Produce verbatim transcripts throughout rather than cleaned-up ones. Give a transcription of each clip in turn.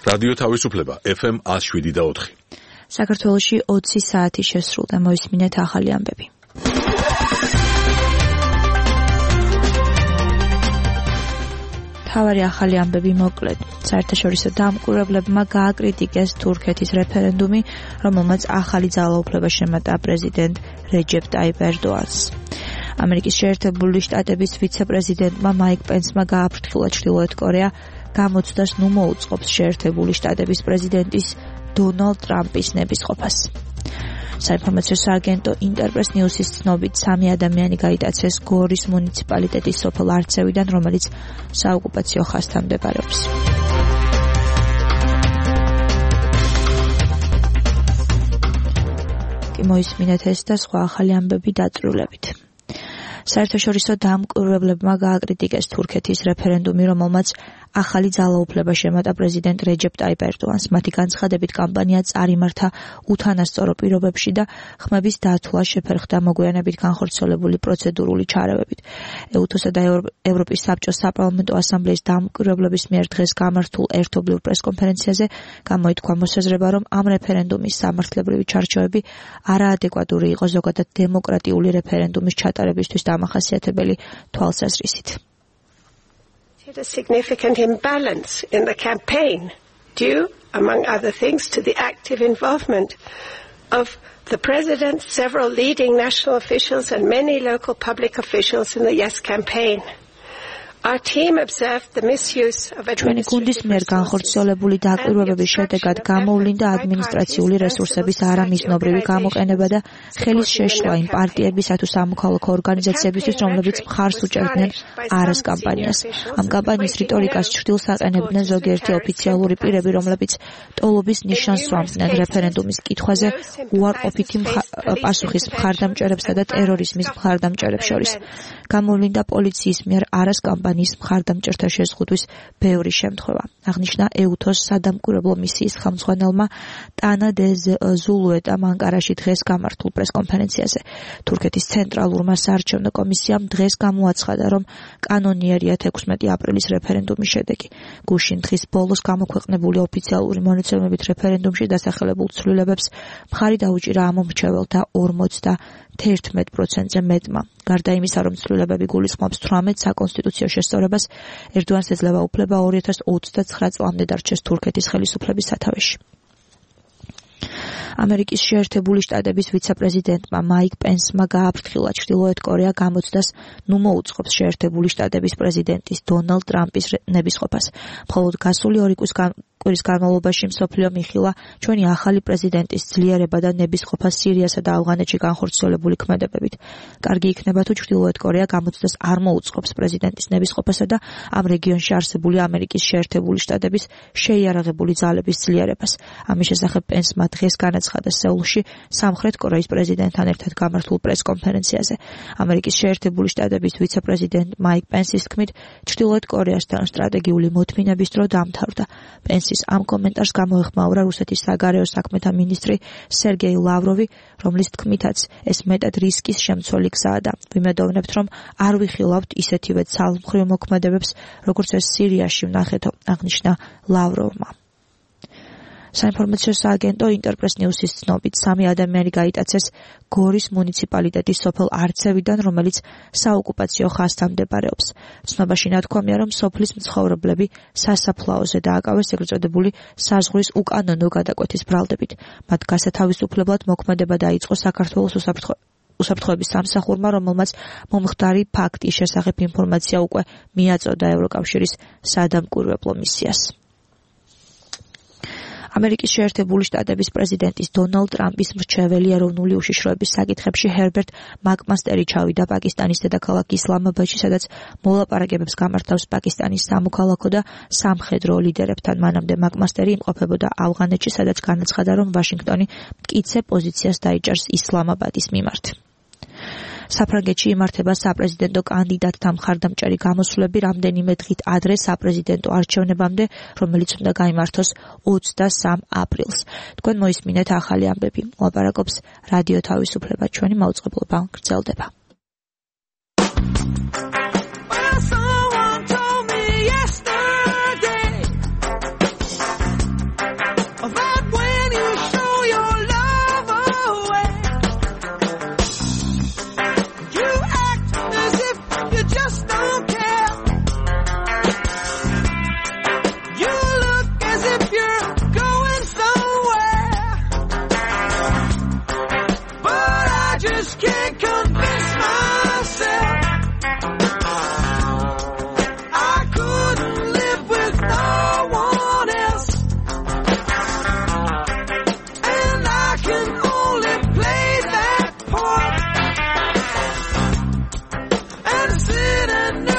რადიო თავისუფლება ეფ ემ one oh seven და four. საქართველოში ოცი საათი შესრულდა, მოისმინეთ ახალი ამბები. თავარი ახალი ამბები მოკლედ. საერთაშორისო დამკვირვებლებმა გააკრიტიკეს თურქეთის რეფერენდუმი, რომელმაც ახალი ძალაუფლება შემატა პრეზიდენტ რეჯეპ ტაიპ ერდოანს. ამერიკის შეერთებული შტატების ვიცე-პრეზიდენტმა მაიკ პენსმა გააფრთხილა ჩრდილოეთ კორეა გამოცდას ნუ მოუწყობს შეერთებული შტატების პრეზიდენტის დონალდ ტრამპის ნებისყოფას. საინფორმაციო სააგენტო ინტერპრეს ნიუსის ცნობით სამი ადამიანი გაიტაცეს გორის მუნიციპალიტეტის სოფელ არცევიდან, რომელიც საოკუპაციო ხაზთან მდებარეობს. კი მოისმინეთ ეს და სხვა ახალი ამბები დაწვრილებით. საერთაშორისო დამკვირვებლებმა გააკრიტიკეს თურქეთის რეფერენდუმი, რომელმაც ახალი ძალაუფლება შემატა პრეზიდენტ რეჯეპ ტაიპ ერდოანს. მათი განცხადებით კამპანია წარიმართა უთანასწორო პირობებში და ხმების დათვლა შეფერხდა მოგვიანებით განხორციელებული პროცედურული ჩარევებით. ეუთოსა და ევროპის საბჭოს საპარლამენტო ასამბლეის დამკვირვებლების მიერ დღეს გამართულ ერთობლივ პრესკონფერენციაზე გამოითქვა მოსაზრება, რომ ამ რეფერენდუმის სამართლებრივი ჩარჩოები არაადეკვატური იყო ზოგადად დემოკრატიული რეფერენდუმის ჩატარებისთვის დამახასიათებელი თვალსაზრისით. A significant imbalance in the campaign due, among other things, to the active involvement of the President, several leading national officials and many local public officials in the Yes campaign. Our team observed the misuse of ჩვენი გუნდის მიერ განხორციელებული დაკვირვებების შედეგად გამოვლინდა ადმინისტრაციული რესურსების არამიზნობრივი გამოყენება და ხელის შეშლა იმ პარტიებისა თუ სამოქალაქო ორგანიზაციებისთვის, რომლებიც მხარს უჭერდნენ არას კამპანიას. ამ კამპანიის რიტორიკას ჩრდილს აყენებდნენ ზოგიერთი ოფიციალური პირები, რომლებიც ტოლობის ნიშანს სვამდნენ რეფერენდუმის კითხვაზე უარყოფითი პასუხის მხარდამჭერებსა და ტერორიზმის მხარდამჭერებს შორის. გამოვლინდა პოლიციის მიერ არას კამპანიის მხარდამჭერთა შეზღუდვის ბევრი შემთხვევა. აღნიშნა ეუთოს სადამკვირვებლო მისიის ხელმძღვანელმა ტანა დე ზულუეტამ ანკარაში დღეს გამართულ პრესკონფერენციაზე. თურქეთის ცენტრალურმა საარჩევნო კომისიამ დღეს გამოაცხადა, რომ კანონიერია ექვსმეტი აპრილის რეფერენდუმის შედეგი. გუშინ დღის ბოლოს გამოქვეყნებული ოფიციალური მონაცემებით რეფერენდუმში დასახელებულ ცვლილებებს მხარი დაუჭირა ამომრჩეველთა ორმოცდაერთი პროცენტზე მეტმა. გარდა იმისა, რომ ცვლილებები გულისხმობს თვრამეტ საკონსტიტუციო შესწორებას, ერდოანს ეძლევა უფლება ორი ათას ოცდაცხრა წლამდე დარჩეს თურქეთის ხელისუფლების სათავეში. ამერიკის შეერთებული შტატების ვიცე-პრეზიდენტმა მაიკ პენსმა გააფრთხილა ჩრდილოეთ კორეა გამოცდას ნუ მოუწყობს შეერთებული შტატების პრეზიდენტის დონალდ ტრამპის ნებისყოფას. მხოლოდ გასული ორი კვირის განმავლობაში მსოფლიო მიხილა ჩვენი ახალი პრეზიდენტის ძლიერება და ნებისყოფა სირიასა და ავღანეთში განხორციელებული ქმედებებით. კარგი იქნება თუ ჩრდილოეთ კორეა გამოცდას არ მოუწყობს პრეზიდენტის ნებისყოფასა და ამ რეგიონში არსებული ამერიკის შეერთებული შტატების შეიარაღებული ძალების ძლიერებას. ამის შესახებ პენსმა დღეს განაცხადა სეულში სამხრეთ კორეის პრეზიდენტთან ერთად გამართულ პრესკონფერენციაზე. ამერიკის შეერთებული შტატების ვიცე-პრეზიდენტ მაიკ პენსის თქმით, ჩრდილოეთ კორეასთან სტრატეგიული მოთმინების დრო დამთავრდა. პენსის ამ კომენტარს გამოეხმაურა რუსეთის საგარეო საქმეთა მინისტრი სერგეი ლავროვი, რომლის თქმითაც ეს მეტად რისკის შემცველი გზაა და ვიმედოვნებთ, რომ არ ვიხილავთ ისეთივე ცალმხრივ მოქმედებებს, როგორც ეს სირიაში ვნახეთო, აღნიშნა ლავროვმა. საინფორმაციო სააგენტო ინტერპრეს ნიუსის ცნობით სამი ადამიანი გაიტაცეს გორის მუნიციპალიტეტის სოფელ არცევიდან, რომელიც საოკუპაციო ხაზთან მდებარეობს. ცნობაში ნათქვამია, რომ სოფლის მცხოვრებლები სასაფლაოზე დააკავეს ეგრეთ წოდებული საზღვრის უკანონო გადაკვეთის ბრალდებით. მათ გასათავისუფლებლად მოქმედება დაიწყო საქართველოს უსაფრთხოების სამსახურმა, რომელმაც მომხდარი ფაქტის შესახებ ინფორმაცია უკვე მიაწოდა ევროკავშირის სადამკვირვებლო მისიას. ამერიკის შეერთებული შტატების პრეზიდენტის დონალდ ტრამპის მრჩეველი ეროვნული უშიშროების საკითხებში ჰერბერტ მაკმასტერი ჩავიდა პაკისტანის დედაქალაქ ისლამაბადში, სადაც მოლაპარაკებებს გამართავს პაკისტანის სამოქალაქო და სამხედრო ლიდერებთან. მანამდე მაკმასტერი იმყოფებოდა ავღანეთში, სადაც განაცხადა, რომ ვაშინგტონი მტკიცე პოზიციას დაიჭერს ისლამაბადის მიმართ. საფრანგეთში იმართება საპრეზიდენტო კანდიდატთა მხარდამჭერი გამოსვლები რამდენიმე დღით ადრე საპრეზიდენტო არჩევნებამდე, რომელიც უნდა გაიმართოს ოცდასამ აპრილს. თქვენ მოისმინეთ ახალი ამბები. ლაპარაკობს რადიო თავისუფლება. ჩვენი მაუწყებლობა გრძელდება.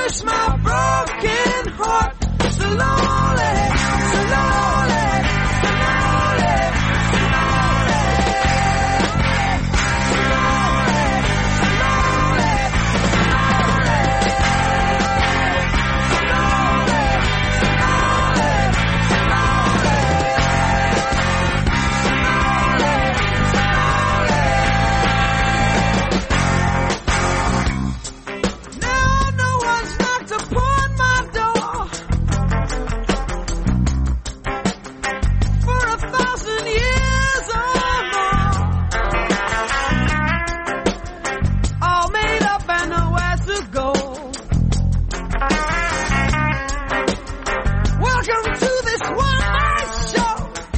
just my broken heart. So lonely, so lonely, so lonely, so lonely, so lonely, so lonely, so lonely, so now no one's knocked upon my door for a thousand years or more, all made up and nowhere to go. Welcome to this one-night show.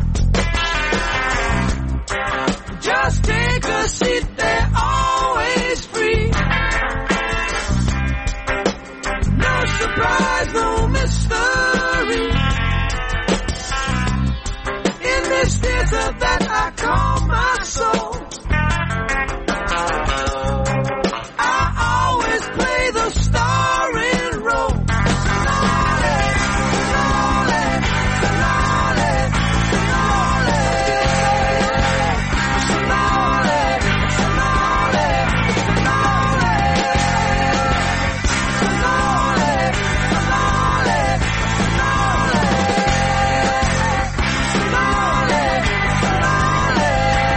Just take a seat, they're always free. No surprise, no mystery. In this theater that I call my soul, I always play the starring role. So lonely, so lonely, so lonely, so lonely, so lonely, so lonely, so lonely, so lonely, so lonely, so lonely,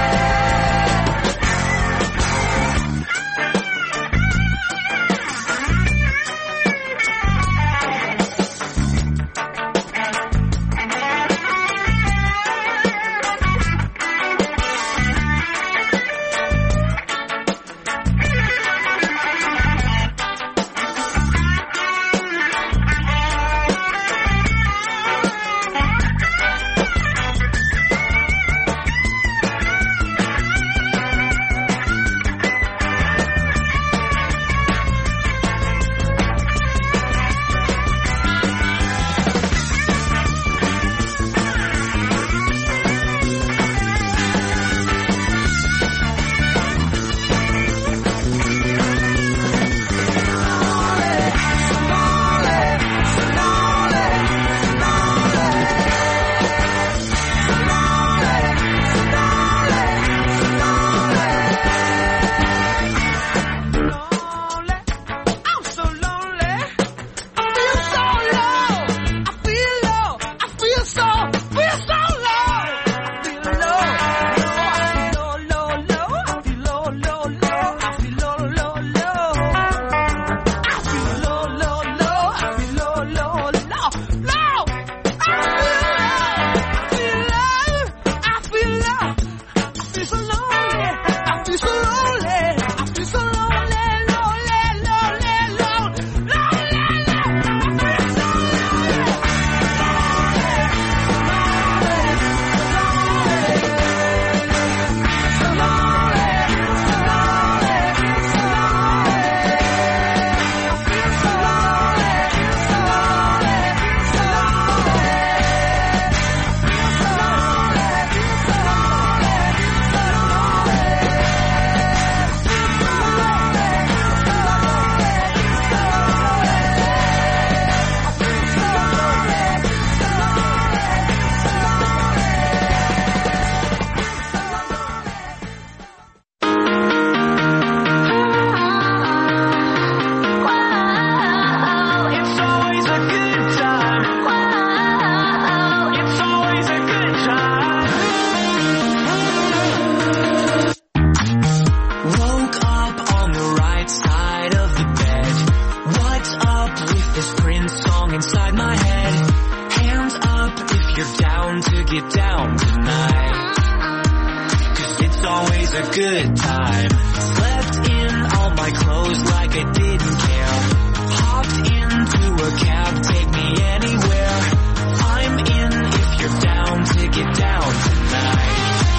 a good time. Slept in all my clothes like I didn't care. Hopped into a cab, take me anywhere. I'm in if you're down to get down tonight.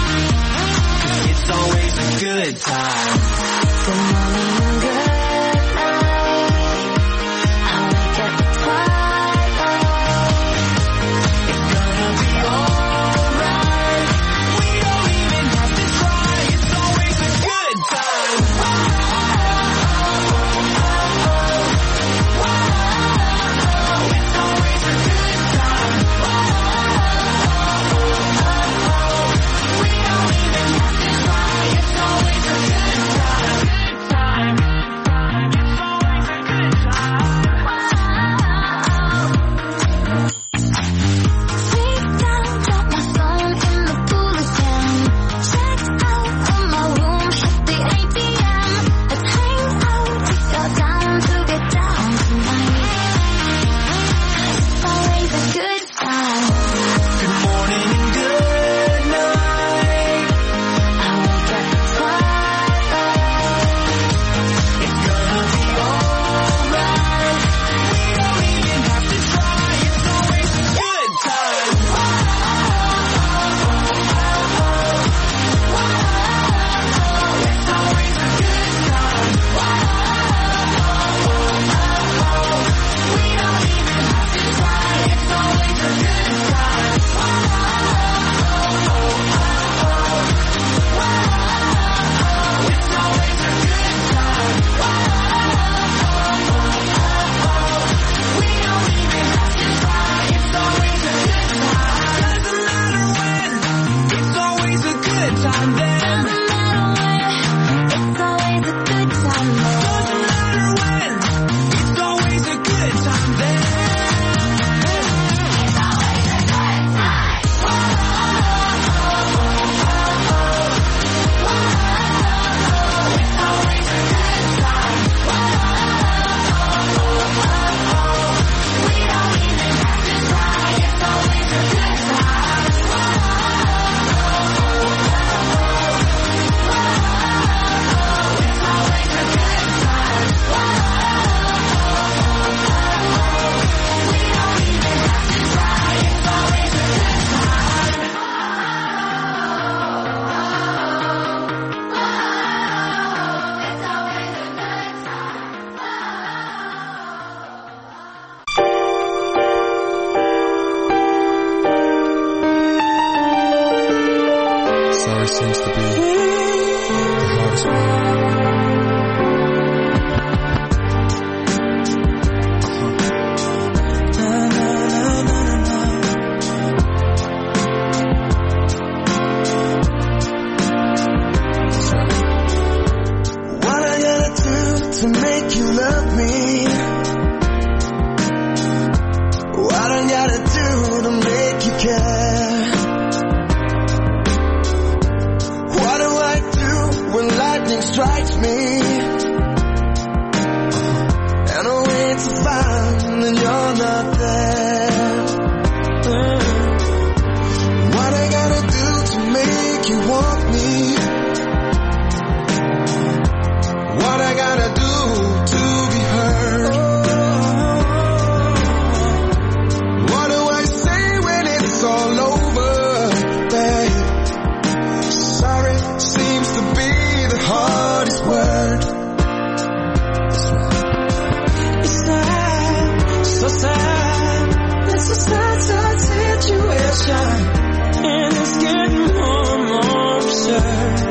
'Cause it's always a good time. Good morning, good night. I wake up at twilight. It's gonna be alright. We don't even have to try. It's always a good time. Whoa, whoa, whoa, whoa, whoa. me. What I gotta do to make you care? What do I do when lightning strikes me? And I wait to find that you're not there. What I gotta do to make you want me? What I gotta do to be heard? What do I say when it's all over, babe? Sorry seems to be the hardest word. It's sad, so sad. It's a sad, sad situation, and it's getting more and more absurd.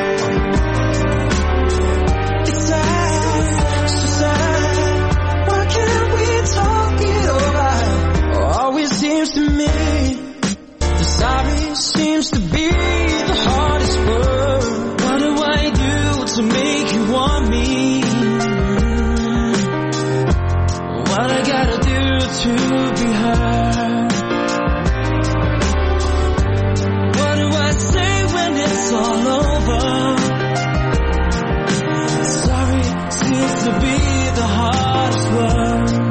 Seems to me the sorry seems to be the hardest word. What do I do to make you want me? What I gotta do to be heard? What do I say when it's all over? Sorry seems to be the hardest word.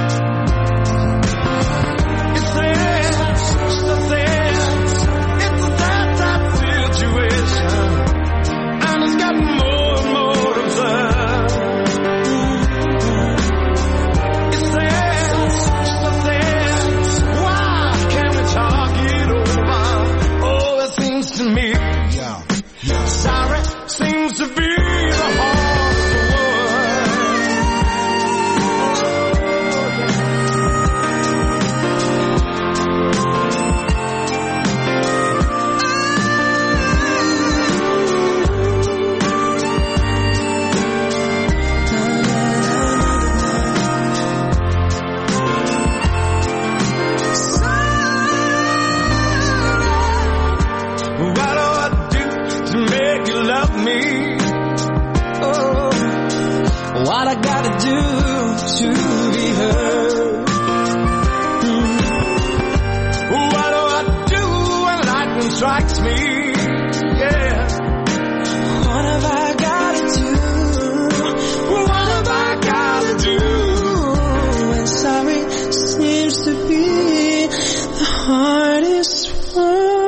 Strikes me, yeah. What have I gotta do? What have I gotta do? And sorry seems to be the hardest one.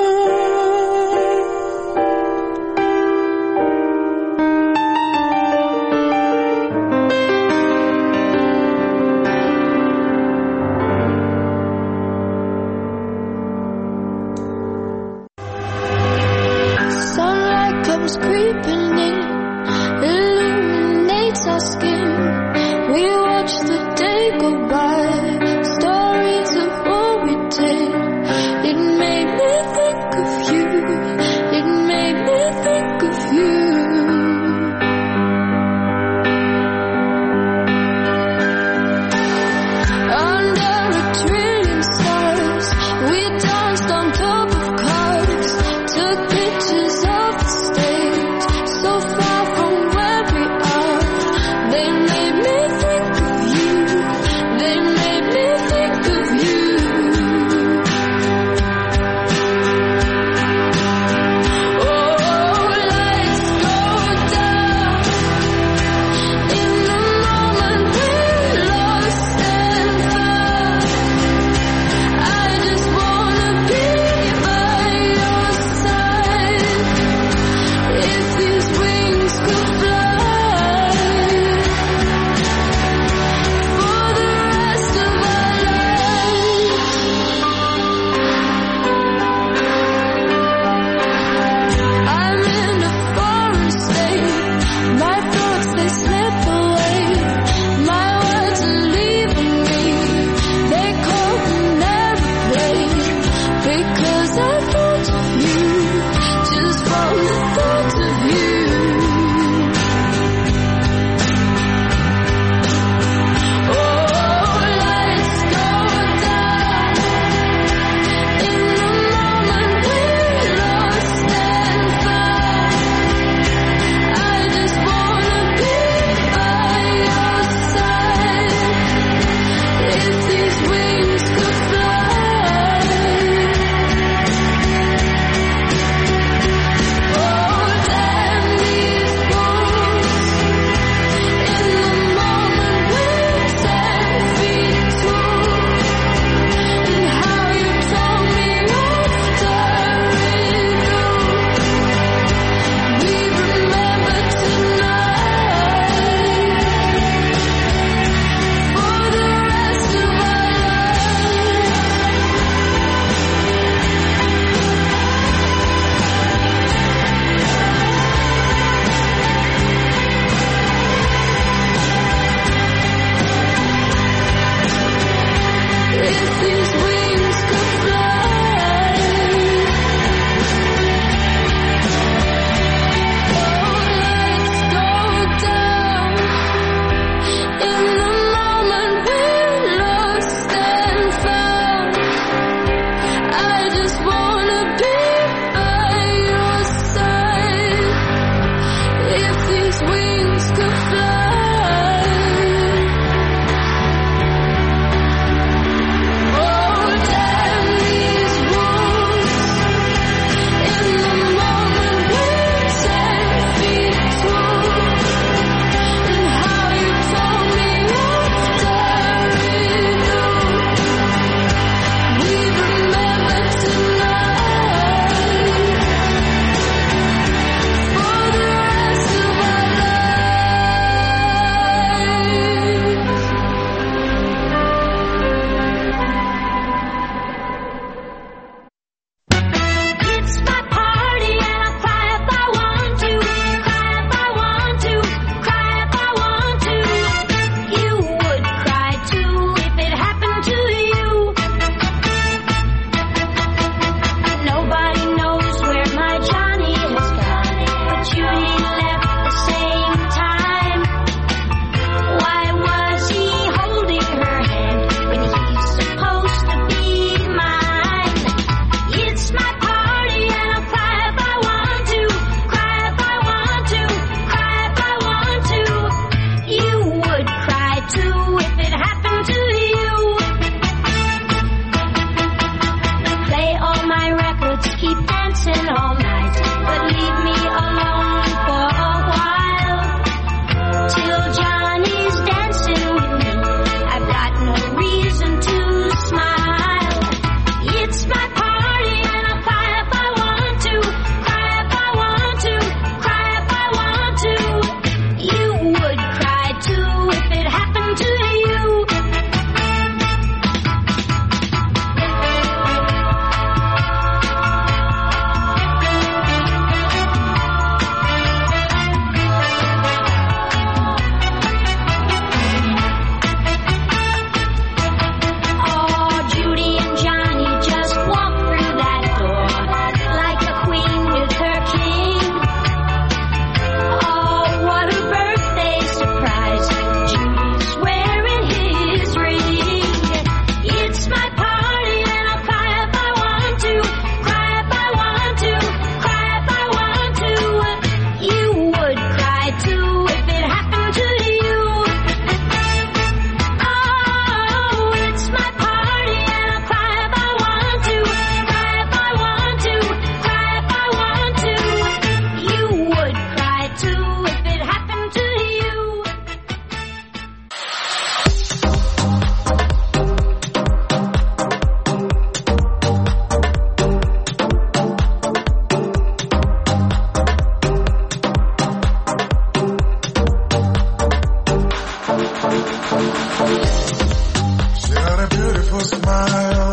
She got a beautiful smile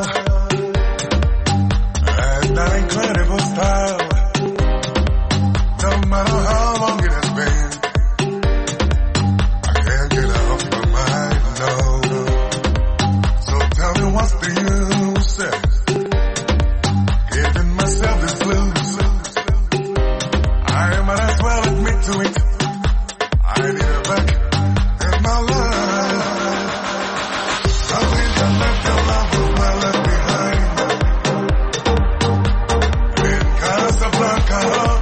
and that incredible style. No matter how long it has been, I can't get her off my mind, no. So tell me what's the use? Giving myself this blues. I might as well admit to it. I need her back in my life. I think I left your love was well left behind. In Casablanca,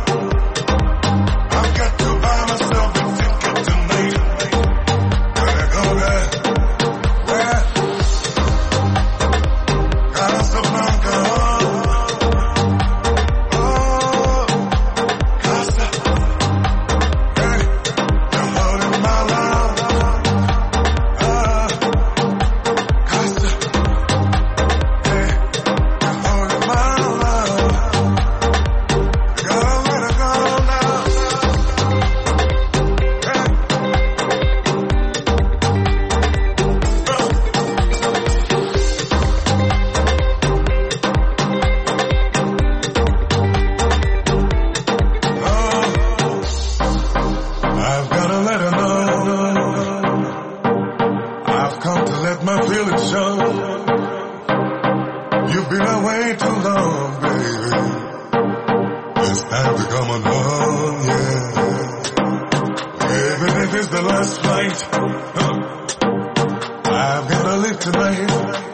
I've got to buy myself a ticket tonight. Gonna go there, where? Casablanca. Oh, Casa. Hey, you're holding my love. Ah, Casa. Hey, you're holding my love. You gotta let her go now. Hey. I've gotta let her know. I've come to let my feelings show. You've been away too long, baby. It's time to come on home, yeah. Even if it's the last flight, huh, I've gotta leave tonight.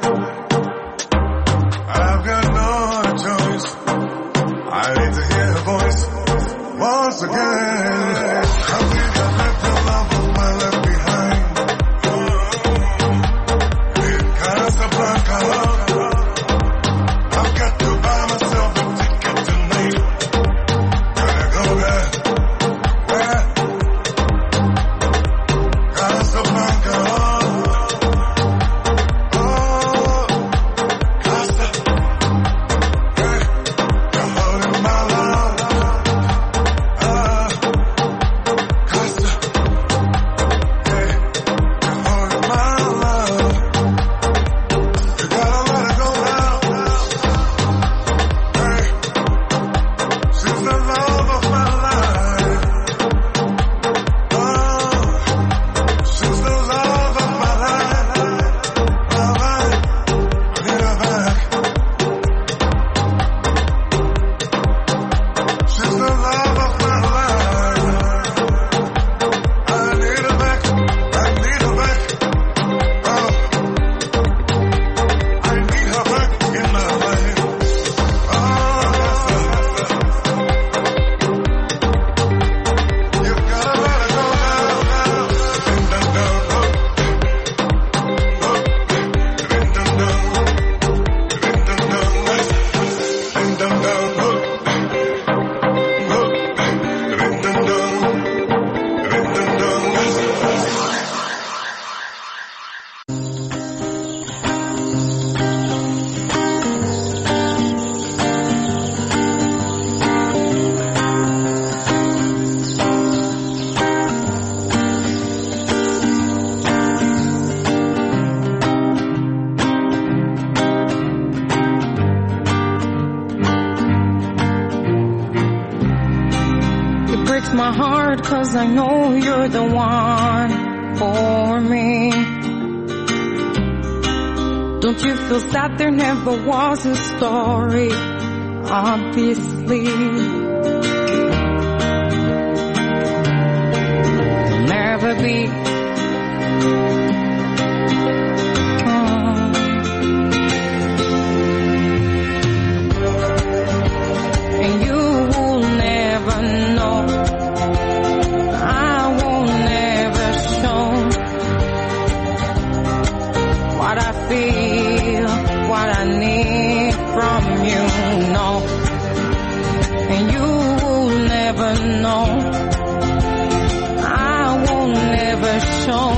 I've got no other choice. I need to hear her voice once again. I think I left your love was well left behind. In Casablanca, I've got to buy myself a ticket tonight. Gonna go there, where? Casablanca. Oh, Casa. Hey, you're holding my love. Ah, Casa. Hey, you're holding my love. You gotta let her go now. Hey, she's the love of my life. Oh, she's the love of my life. My life, I need her back. She's the love of my life. I need her back. I need her back. Oh, I need her back in my life. Oh, you've gotta let her go now, now. Ding dong dong, oh, oh, ding dong dong, ding dong dong, ding dong dong, oh, oh, ding dong dong, ding dong dong. It breaks my heart 'cause I know you're the one for me. Don't you feel sad there never was a story? Obviously, there'll never be. Oh. And you will never know. I will never show what I feel, what I need from you, no. And you will never know. I will never show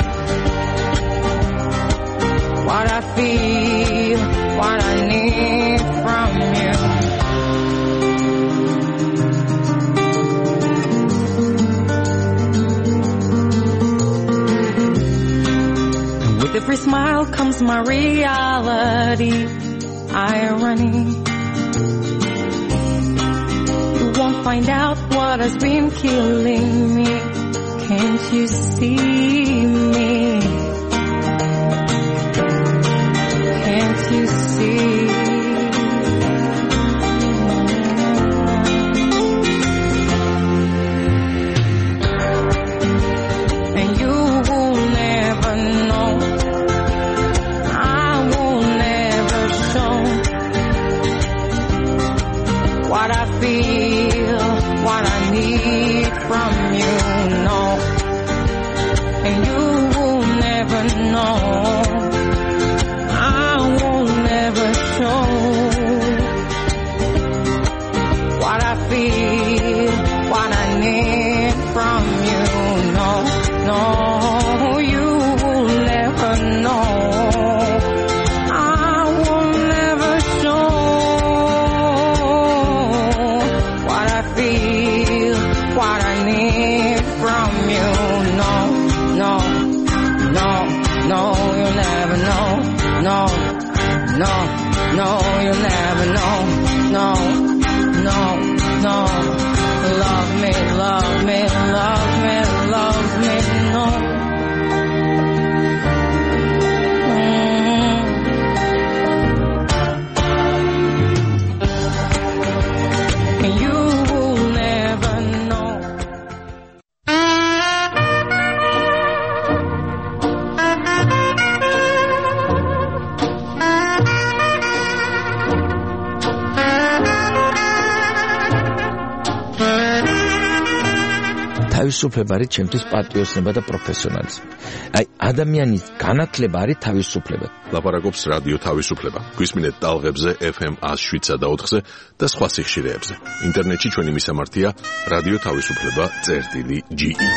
what I feel, what I need from you. every smile comes my reality. Irony. You won't find out what has been killing me. Can't you see me? Can't you see? And you will never know. I will never show what I feel, what I need from you, no. And you will never know. I will never show what I feel, what I need from you, no, no. You will never know. I will never show what I feel, what I need from you, no. No, no, no, you'll never know. No, no, no, you'll never know. No, no, no. Love me, love me, love me, love me, no. Mm. You will never know. თავისუფლება არის ჩემთვის პატრიოტიზმი და პროფესიონალიზმი. აი, ადამიანის განათლება არის თავისუფლება. ლაპარაკობს რადიო თავისუფლება. გვისმინეთ ტალღებზე ეფ ემ one oh seven და ოთხზე და სხვა სიხშირეებზე. ინტერნეტში ჩვენი მისამართია რადიო თავისუფლება წერტილი ჯი ი.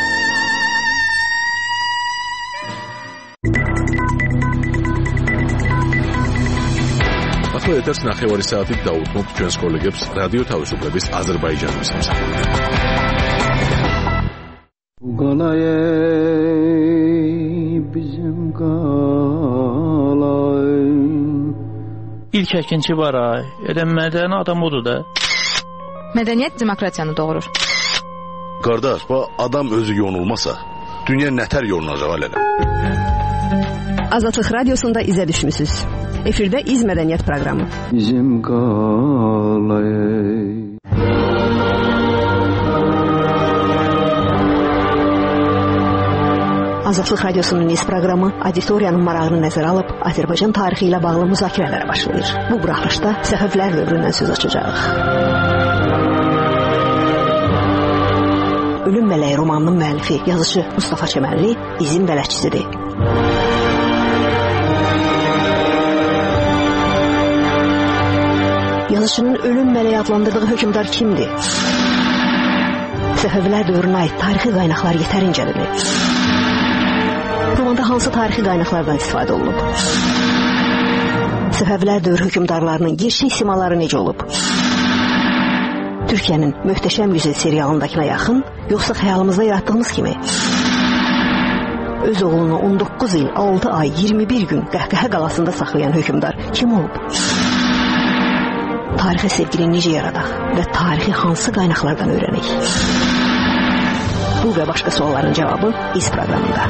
ახლა ეთერს ნახევარი საათით დაუთმობთ ჩვენს კოლეგებს რადიო თავისუფლების აზერბაიჯანის სამსახურში. Qalay bizim qalay. İlk əkinçi var ay. Elə mədəni adam odur da. Mədəniyyət demokratiyanı doğurur. Qardaş, bu adam özü yonulmasa, dünya nətər yonulacaq hələ? Azadlıq radiosunda izə düşmüsüz. Efirdə İz Mədəniyyət proqramı. Bizim qalay. Azadlıq Radiosunun İz proqramı auditoriyanın marağını nəzərə alıb Azərbaycan tarixi ilə bağlı müzakirələrə başlayır. Bu buraxılışda Səfəvilər dövründən söz açacağıq. Ölüm Mələyi romanının müəllifi, yazıcı Mustafa Çəmənli İzin bələdçisidir. Yazıcının Ölüm Mələyi adlandırdığı hökmdar kimdir? Səfəvilər dövrünə aid tarixi qaynaqlar yetərincədir. Romanda hansı tarixi qaynaqlardan istifadə olunub? Səfəvilər dövrü hökmdarlarının gerçək simaları necə olub? Türkiyənin Möhtəşəm Yüzü serialındakına yaxın, yoxsa xəyalımızda yaratdığımız kimi? Öz oğlunu on doqquz il, altı ay, iyirmi bir gün qəhqəhə qalasında saxlayan hökmdar kim olub? Tarixə sevgini necə yaradaq və tarixi hansı qaynaqlardan öyrənək? Bu və başqa sualların cavabı İz proqramında.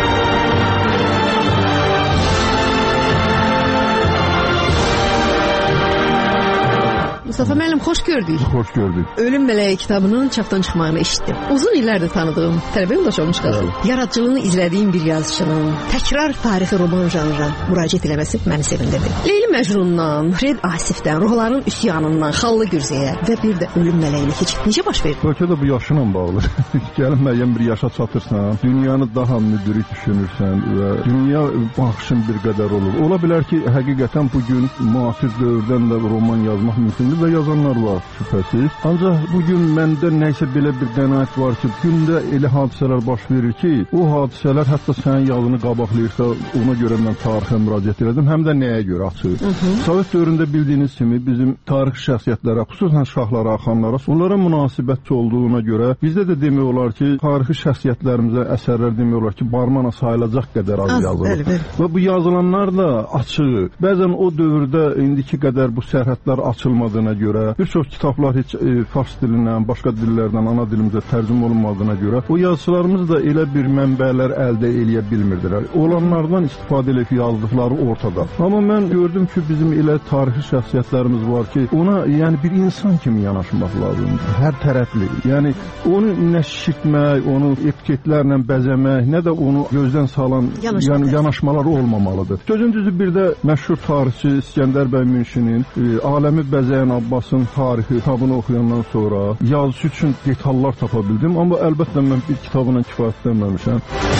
Mustafa müəllim, xoş gördük. Xoş gördük. Ölüm Mələyi kitabının çapdan çıxmağını eşitdim. Uzun illərdir tanıdığım, tələbə yoldaşı olmuş qazın. Yaradıcılığını izlədiyim bir yazıçının təkrar tarixi roman janrına müraciət eləməsi məni sevindirdi. Leyli Məcnundan, Fred Asifdən, Ruhların Üsyanından, Xallı Gürzəyə və bir də Ölüm Mələyinə keçid necə baş verdi? Bəlkə də bu yaşınla bağlı. Gəlin müəyyən bir yaşa çatırsan, dünyanı daha müdrik düşünürsən və dünya baxışın bir qədər olur. Ola bilər ki, həqiqətən bugün müasir dövrdən də roman yazmaq mümkündür və yazılır. yazanlar var şübhəsiz. Ancaq bugün məndə nəysə belə bir qənaət var ki, gündə elə hadisələr baş verir ki, o hadisələr hətta sənin yazını qabaqlayırsa, ona görə mən tarixə müraciət edirdim, həm də nəyə görə açır. Sovet dövründə bildiyiniz kimi bizim tarix şəxsiyyətlərə, xüsusən şahlara, xanlara, onlara münasibətçi olduğuna görə bizdə də demək olar ki, tarixi şəxsiyyətlərimizə əsərlər demək olar ki, barmana sayılacaq qədər az, az yazılır. Və bu yazılanlar da açıq. Bəzən o dövrdə indiki qədər bu sərhədlər açılmadığına görə, bir çox kitablar heç e, fars dilindən, başqa dillərdən ana dilimizə tərcümə olunmadığına görə o yazılarımız da elə bir mənbələr əldə eləyə bilmirdilər. Olanlardan istifadə edib yazdıqları ortada. Amma mən gördüm ki, bizim elə tarixi şəxsiyyətlərimiz var ki, ona yəni bir insan kimi yanaşmaq lazımdır. Hər tərəfli. Yəni onu nə şişirtmək, onu etiketlərlə bəzəmək, nə də onu gözdən salan yəni, yanaşmalar olmamalıdır. Sözün düzü bir də məşhur tarixçi İskəndər bəy Münşinin e, Aləmi Bəzəyən Abbasın tarixi kitabını oxuyandan sonra yazısı üçün detallar tapa bildim. Amma əlbəttə mən bir kitabına kifayətlənməmişəm.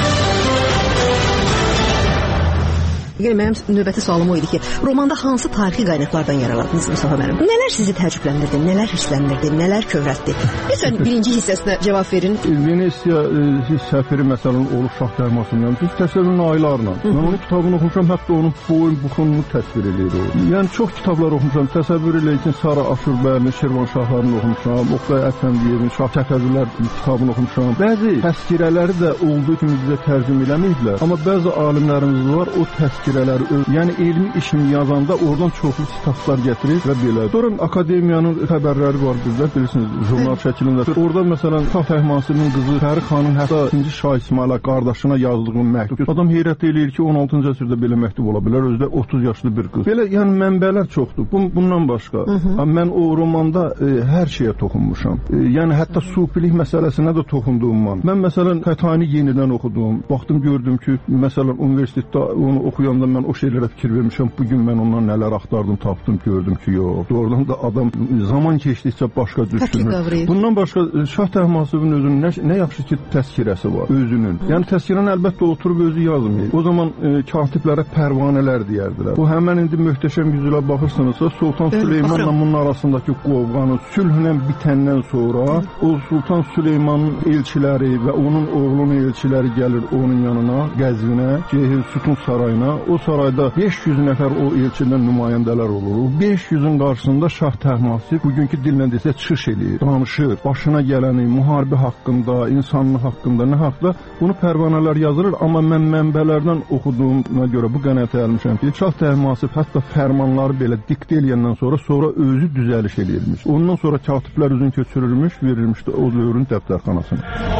Yəni mənim növbəti sualım o idi ki, romanda hansı tarixi qaynaqlardan yararlandınız Mustafa müəllim? Nələr sizi təəccübləndirdi, nələr hirsləndirdi, nələr kövrətdi? Lütfən birinci hissəsinə cavab verin. Venesiya e, səfiri məsələn olur Şah Təhmasibdən. Biz təsəvvürün aylarla. Mən onun kitabını oxumuşam, hətta onun boyun buxununu təsvir edir o. Yəni çox kitablar oxumuşam. Təsəvvür elə ki, Sara Aşurbəyli, Şirvanşahlarını oxumuşam, Oqtay Əfəndiyevin Şah Təfəzzürlər kitabını oxumuşam. Bəzi təzkirələri də olduğu kimi bizə tərcümə eləməyiblər. Amma bəzi alimlərimiz var, o təzkirələri Fikirləri, yəni elmi işini yazanda oradan çoxlu sitatlar gətirir və belə. Sonra akademiyanın xəbərləri var bizdə, bilirsiniz, jurnal şəklində. Orada məsələn Şah Təhmasibin qızı Fəri xanın hətta ikinci Şah İsmayıla qardaşına yazdığı məktub. Adam heyrət eləyir ki, on altıncı əsrdə belə məktub ola bilər, özü də otuz yaşlı bir qız. Belə yəni mənbələr çoxdur. Bundan başqa mən o romanda e, hər şeyə toxunmuşam. E, yəni hətta sufilik məsələsinə də toxunduğumdan. Mən məsələn Xətani yenidən oxudum. Baxdım gördüm ki, məsələn universitetdə onu oxuyan da mən o şeylərə fikir vermişəm. Bugün mən ondan nələr axtardım, tapdım, gördüm ki, yox. Doğrudan da adam zaman keçdikcə başqa düşünür. Bundan başqa Şah Təhmasibin özünün nə, nə yaxşı ki, təzkirəsi var özünün. Hı. Yəni təzkirəni əlbəttə oturub özü yazmır. O zaman e, katiblərə pərvanələr deyərdilər. Bu həmən indi möhtəşəm yüzülə baxırsınızsa Sultan Süleymanla bunun arasındakı qovğanın sülhlə bitəndən sonra Hı. o Sultan Süleymanın elçiləri və onun oğlunun elçiləri gəlir onun yanına, Qəzvinə, Cehil Sütun sarayına. O sarayda beş yüz nəfər o elçidən nümayəndələr olur. beş yüzün qarşısında Şah Təhmasib bugünkü dillə desə çıxış eləyir, danışır. Başına gələni, müharibə haqqında, insanlıq haqqında, nə haqqda bunu pərvanələr yazılır. Amma mən mənbələrdən oxuduğuma görə bu qənaətə gəlmişəm ki, Şah Təhmasib hətta fərmanları belə diktə eləyəndən sonra sonra özü düzəliş eləyirmiş. Ondan sonra katiblər üzün köçürülmüş, verilmişdi o dövrün dəftərxanasına.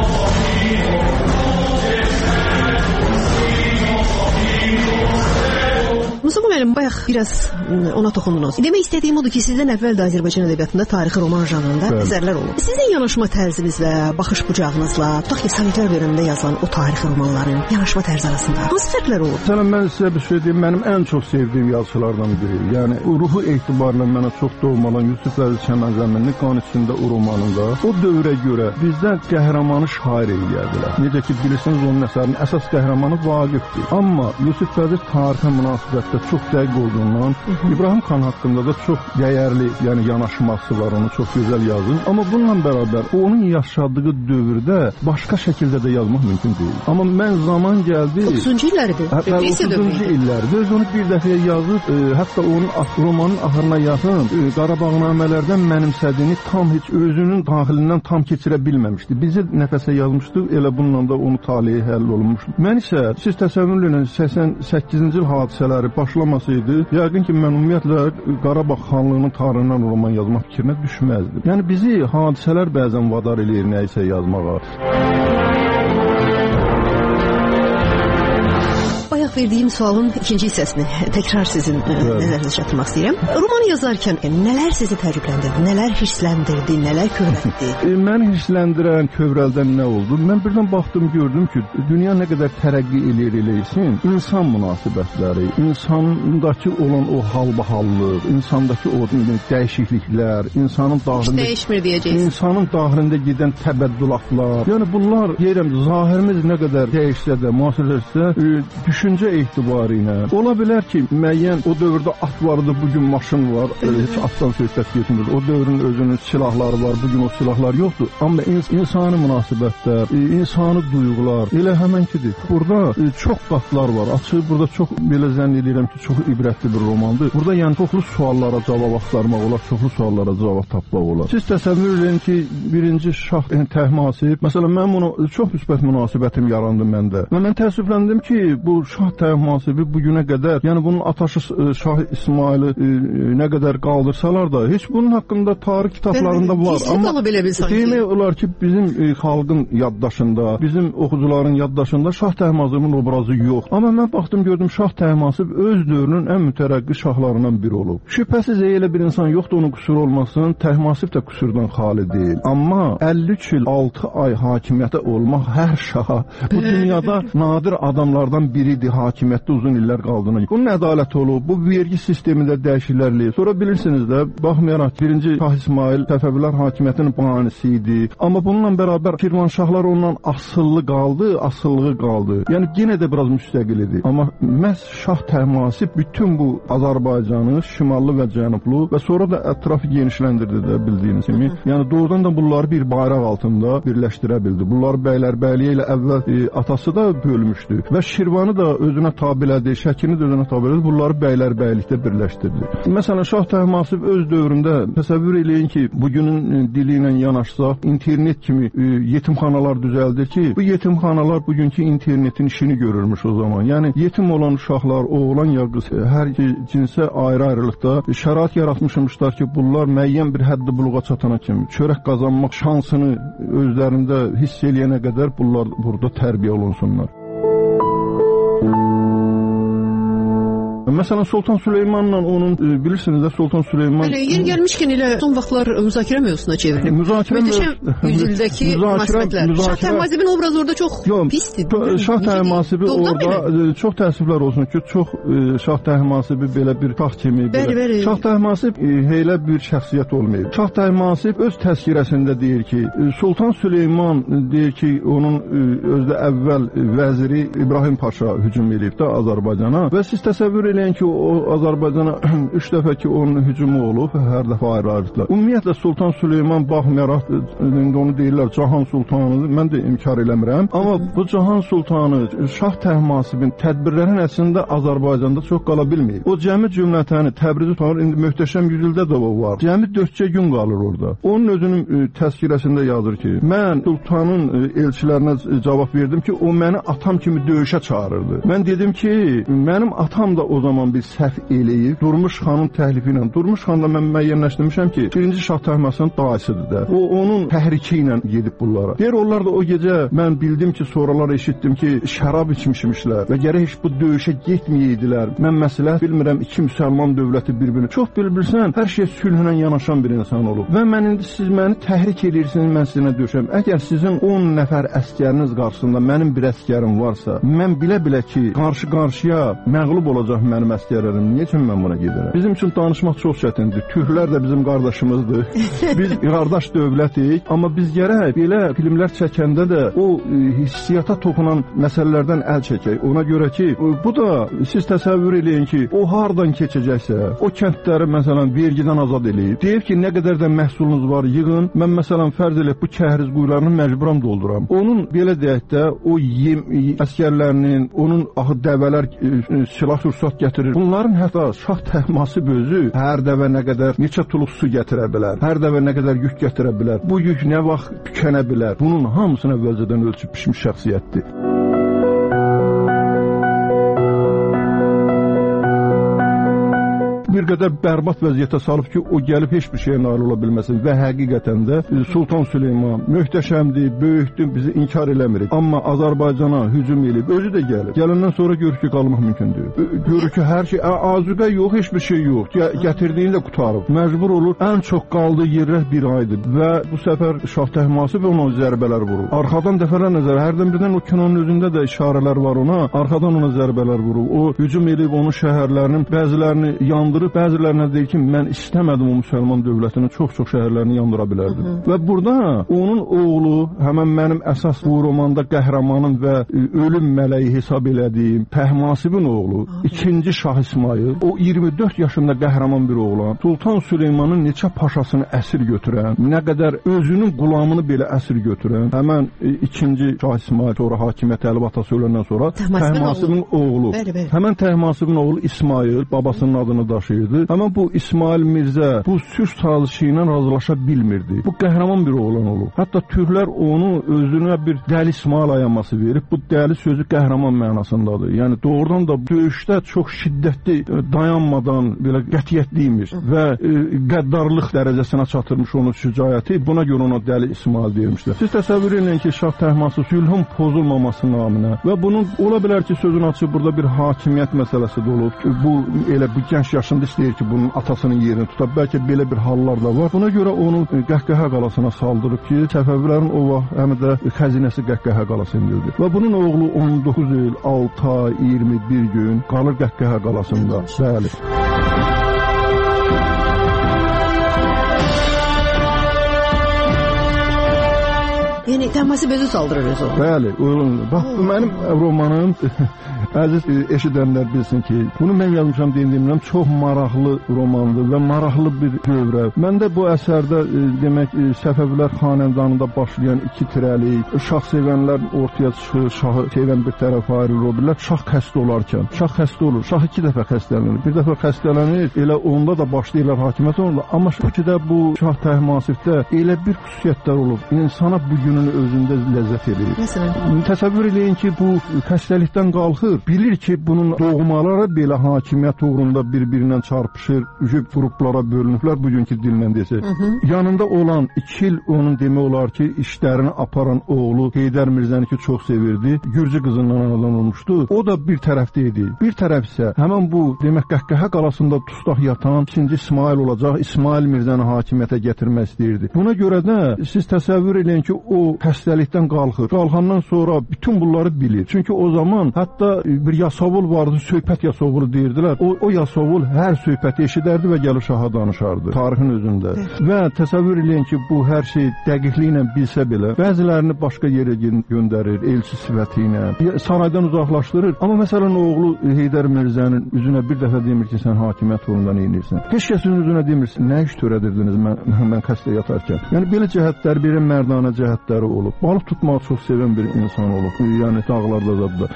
Mustafa müəllim, bayaq biraz ona toxundunuz. Demək istədiyim odur ki, sizdən əvvəl də Azərbaycan ədəbiyyatında tarixi roman janrında Bəli. Əsərlər olub. Sizin yanaşma tərzimizlə, baxış bucağınızla, tutaq ki, Sovetlər dövründə yazılan o tarixi romanların yanaşma tərzi arasında hansı fərqlər olub? Sənə mən sizə bir şey deyim, mənim ən çox sevdiyim yazıçılardan biri. Yəni ruhu etibarla mənə çox doğmalan Yusif Əziz Çəmənzəminli Qan içində o romanında o dövrə görə bizdən qəhrəmanı şair eləyərdilər. Necə ki, bilirsiniz, onun əsərinin əsas qəhrəmanı Vaqifdir. Amma Yusif Əziz tarixə münasibətdə çox dəqiq olduğundan Hı -hı. İbrahim xan haqqında da çox dəyərli, yəni yanaşması var, onu çox gözəl yazır. Amma bununla bərabər onun yaşadığı dövrdə başqa şəkildə də yazmaq mümkün deyil. Amma mən zaman gəldi otuzuncu illərdir. otuzuncu illərdir. Öz onu bir dəfə yazıb, e, hətta onun romanın axırına yaxın e, Qarabağnamələrdən mənimsədiyini tam heç özünün daxilindən tam keçirə bilməmişdi. Bizə nəfəsə yazmışdı, elə bununla da onu taleyi həll olunmuşdu. Mən isə siz təsəvvür edin, səksən səkkizinci il hadisələri başlamasaydı, yəqin ki, mən ümumiyyətlə Qarabağ xanlığının tarixindən roman yazmaq fikrinə düşməzdim. Yəni bizi hadisələr bəzən vadar eləyir nəyisə yazmağa. Bayaq verdiyim sualın ikinci hissəsini təkrar sizin nəzərinizə çatdırmaq istəyirəm. Romanı yazarkən nələr sizi təəccübləndirdi, nələr hirsləndirdi, nələr kövrəltdi? E, məni hirsləndirən, kövrəldən nə oldu? Mən birdən baxdım, gördüm ki, dünya nə qədər tərəqqi eləyir eləysin, insan münasibətləri, insandakı olan o halbahallıq, insandakı o dəyişikliklər, insanın daxilində dəyişmir deyəcəksiniz. İnsanın daxilində gedən təbəddülatlar. Yəni bunlar, deyirəm, zahirimiz nə qədər dəyişsə də, müasirləşsə, e, düşün düşüncə etibarı ola bilər ki, müəyyən o dövrdə at vardı, bugün maşın var, heç atdan söhbət getmir. O dövrün özünün silahları var, bugün o silahlar yoxdur. Amma ins insani münasibətlər, insani duyğular elə həmənkidir. Burada çox qatlar var. Açıq burada çox belə zənn edirəm ki, çox ibrətli bir romandır. Burada yəni çoxlu suallara cavab axtarmaq olar, çoxlu suallara cavab tapmaq olar. Siz təsəvvür edin ki, birinci Şah Təhmasib, məsələn, mən bunu çox müsbət münasibətim yarandı məndə. Və mən təəssüfləndim ki, bu Şah Təhmasibi bugünə qədər, yəni bunun ataşı Şah İsmaili e, nə qədər qaldırsalar da, heç bunun haqqında tarix kitablarında var. Amma demək olar ki, bizim e, xalqın yaddaşında, bizim oxucuların yaddaşında Şah Təhmasibin obrazı yox. Amma mən baxdım, gördüm, Şah Təhmasib öz dövrünün ən mütərəqqi şahlarından biri olub. Şübhəsiz elə bir insan yoxdur, onun qüsuru olmasın, Təhmasib də qüsurdan xali deyil. Amma əlli üç il, altı ay hakimiyyətə olmaq hər şaha bu dünyada nadir adamlardan biridir, hakimiyyətdə uzun illər qaldığına. Bunun ədalət olub, bu vergi sistemində dəyişikliklər. Sonra bilirsiniz də, baxmayaraq birinci Şah İsmail Səfəvilər hakimiyyətinin banisi idi. Amma bununla bərabər Şirvanşahlar ondan asıllı qaldı, asıllığı qaldı. Yəni yenə də biraz müstəqil idi. Amma məhz Şah Təhmasib bütün bu Azərbaycanı, şimallı və cənublu və sonra da ətrafı genişləndirdi də bildiyiniz kimi. Yəni doğrudan da bunları bir bayraq altında birləşdirə bildi. Bunlar bəylərbəyliyə ilə əvvəl e, atası da bölmüşdü və Şirvanı da özünə tabilədi, Şəkini də özünə tabilədi. Bunları bəylərbəylikdə birləşdirdi. Məsələn, Şah Təhmasib öz dövründə təsəvvür eləyin ki, bugünün dili ilə yanaşsaq, internet kimi e, yetimxanalar düzəldir ki, bu yetimxanalar bugünkü internetin işini görürmüş o zaman. Yəni yetim olan uşaqlar, oğlan ya qız, hər cinsə ayrı-ayrılıqda şərait yaratmışmışlar ki, bunlar müəyyən bir həddi buluğa çatana kimi çörək qazanmaq şansını özlərində hiss eləyənə qədər bunlar burada tərbiyə olunsunlar. Məsələn, Sultan Süleymanla onun, e, bilirsiniz də, Sultan Süleyman... Elə, yer gəlmişkən elə son vaxtlar müzakirə mövzusuna çevrilib. Müzakirə mövzusuna... yüzyıldəki münasibətlər. Şah Təhmasibin obrazı orada çox pisdir. Şah Təhmasibi orada, e, çox təəssüflər olsun ki, çox e, Şah Təhmasibi belə bir tax kimi... Bəli, bəli. Şah Təhmasib e, elə bir şəxsiyyət olmayıb. Şah Təhmasib öz təzkirəsində deyir ki, e, Sultan Süleyman deyir ki, onun e, özdə əvvəl vəziri İbrahim Paşa hücum edib də Azərbaycana və siz təsəvvür eləyin ki, o Azərbaycana üç dəfə ki, onun hücumu olub, hər dəfə ayrı-ayrılıqlar. Ümumiyyətlə, Sultan Süleyman baxmayaraq, indi onu deyirlər, Cahan Sultanıdır, mən də inkar eləmirəm. Amma bu Cahan Sultanı, Şah Təhmasibin tədbirlərin əslində Azərbaycanda çox qala bilməyib. O cəmi cümlətəni Təbrizi tutar, indi möhtəşəm yüzüldə də o var. Cəmi dördcə gün qalır orada. Onun özünün təzkirəsində yazır ki, mən Sultanın elçilərinə cavab verdim ki, o məni atam kimi döyüşə çağırırdı. Mən dedim ki, mənim atam da o zaman bir səhv eləyib, Durmuş xanın təhlifi ilə. Durmuş xanla mən müəyyənləşdirmişəm ki, birinci Şah Təhmasibin dayısıdır da. O, onun təhriki ilə gedib bunlara. Deyir, onlar da o gecə mən bildim ki, sonralar eşitdim ki, şərab içmişmişlər və gərək heç bu döyüşə getməyəydilər. Mən məsləhət bilmirəm, iki müsəlman dövləti bir-birini. Çox bilbilsən, hər şey sülhlə yanaşan bir insan olub. Və mən indi siz məni təhrik edirsiniz, mən sizinlə döyüşəm. Əgər sizin on nəfər əskəriniz qarşısında mənim bir əskərim varsa, mən bilə-bilə ki, qarşı-qarşıya məğlub olacaq mənim əskərlərim. Niyə üçün mən buna gedirəm? Bizim üçün danışmaq çox çətindir. Türklər də bizim qardaşımızdır. Biz qardaş dövlətik, amma biz gərək belə filmlər çəkəndə də o e, hissiyata toxunan məsələlərdən əl çəkək. Ona görə ki, bu da siz təsəvvür eləyin ki, o hardan keçəcəksə, o kəndləri məsələn vergidən azad eləyib. Deyir ki, nə qədər də məhsulunuz var, yığın. Mən məsələn fərz eləyib bu kəhriz quyularını məcburam dolduram. Onun belə deyək də o yem əskərlərinin, onun axı dəvələr e, silah sursat gətirir. Bunların hətta Şah Təhmasib özü hər dəvə nə qədər neçə tuluq su gətirə bilər, hər dəvə nə qədər yük gətirə bilər, bu yük nə vaxt tükənə bilər. Bunun hamısını əvvəlcədən ölçüb pişmiş şəxsiyyətdir. Bir qədər bərbad vəziyyətə salıb ki, o gəlib heç bir şeyə nail ola bilməsin və həqiqətən də Sultan Süleyman möhtəşəmdir, böyükdür, bizi inkar eləmirik. Amma Azərbaycana hücum edib, özü də gəlib. Gələndən sonra görür ki, qalmaq mümkündür. Görür ki, hər şey, azuqə yox, heç bir şey yox. Gətirdiyini də qutarıb. Məcbur olur, ən çox qaldığı yerlər bir aydır və bu səfər Şah Təhmasib ona zərbələr vurur. Arxadan dəfələr nəzər, hərdən birdən o kinonun özündə də işarələr var ona, arxadan ona zərbələr vurur. O hücum edib onun şəhərlərinin bəzilərini yandırıb, bəzilərinə deyir ki, mən istəmədim o müsəlman dövlətinin çox-çox şəhərlərini yandıra bilərdim. Hı -hı. Və burada onun oğlu, həmən mənim əsas bu romanda qəhrəmanım və ölüm mələyi hesab elədiyim Təhmasibin oğlu, Aha. ikinci Şah İsmayıl, o iyirmi dörd yaşında qəhrəman bir oğlan, Sultan Süleymanın neçə paşasını əsir götürən, nə qədər özünün qulamını belə əsir götürən, həmən ikinci Şah İsmayıl, sonra hakimiyyət əli atası öləndən sonra Təhmasibin oğlu, bəli, bəli. Həmən Təhmasibin oğlu İsmayıl babasının adını daşıyırdı. Həmən bu İsmail Mirzə bu sülh sazişi ilə razılaşa bilmirdi. Bu qəhrəman bir oğlan olub. Hətta türklər onu özünə bir Dəli İsmail ayaması verib. Bu dəli sözü qəhrəman mənasındadır. Yəni doğrudan da döyüşdə çox şiddətli, dayanmadan belə qətiyyətliymiş və e, qəddarlıq dərəcəsinə çatırmış onun şücaəti. Buna görə ona Dəli İsmail deyirmişlər. Siz təsəvvür edin ki, Şah Təhmasib sülhün pozulmaması naminə və bunun ola bilər ki, sözün açıq burada bir hakimiyyət məsələsi də olub. Bu elə bu gənc yaşında istəyir ki, bunun atasının yerini tutar. Bəlkə belə bir hallar da var. Buna görə onu Qəhqəhə qalasına saldırıb ki, Səfəvilərin o vaxt həm də xəzinəsi Qəhqəhə qalasındadır. Və bunun oğlu on doqquz il, altı ay, iyirmi bir gün qalır Qəhqəhə qalasında. Bəli. Yəni Təhmasib özü saldırır özü. Bəli, bax bu mənim romanım əziz eşidənlər bilsin ki, bunu mən yazmışam deyim-deyimləm, çox maraqlı romandır və maraqlı bir dövrə. Məndə bu əsərdə e, demək e, Səfəvilər xanədanında başlayan iki tirəlik, şah sevənlər ortaya çıxır, şahı sevən bir tərəf ayrılır, o birlər şah xəstə olarkən. Şah xəstə olur, şah iki dəfə xəstələnir. Bir dəfə xəstələnir, elə onda da başlayırlar hakimiyyət onunla. Amma Bakıda bu Şah Təhmasibdə elə bir xüsusiyyətlər olub, insana bugünün özündə ləzzət edir. Məsələn, təsəvvür edin ki, bu xəstəlikdən qalxır, bilir ki, bunun doğmaları belə hakimiyyət uğrunda bir-birindən çarpışır, ücüb qruplara bölünüblər, bugünkü dillə desək. Yanında olan iki il onun demək olar ki, işlərini aparan oğlu Heydər Mirzəni ki, çox sevirdi, Gürcü qızından anadan olmuşdu. O da bir tərəfdə idi. Bir tərəf isə həmən bu, demək, Qəhqəhə qalasında dustaq yatan ikinci İsmail olacaq, İsmail Mirzəni hakimiyyətə gətirmək istəyirdi. Buna görə də siz təsəvvür edin ki, o xəstəlikdən qalxır. Qalxandan sonra bütün bunları bilir. Çünki o zaman hətta bir Yasovul vardı, söhbət Yasovulu deyirdilər. O, o Yasovul hər söhbəti eşidərdi və gəlib şaha danışardı. Tarixin özündə. Və təsəvvür edin ki, bu hər şey dəqiqliklə bilsə belə, bəzilərini başqa yerə göndərir, elçi sifəti ilə, saraydan uzaqlaşdırır. Amma məsələn, oğlu Heydər Mirzənin üzünə bir dəfə demir ki, sən hakimiyyət uğrunda nə edirsən? Heç kəsin üzünə demirsin, nə iş törədirdiniz mən, mən xəstə yatarkən? Yəni, belə cəhətlər, belə mərdanə cəhətləri olub. Balıq tutmağı çox sevən bir insan olub. Yəni, dağlarda zadda.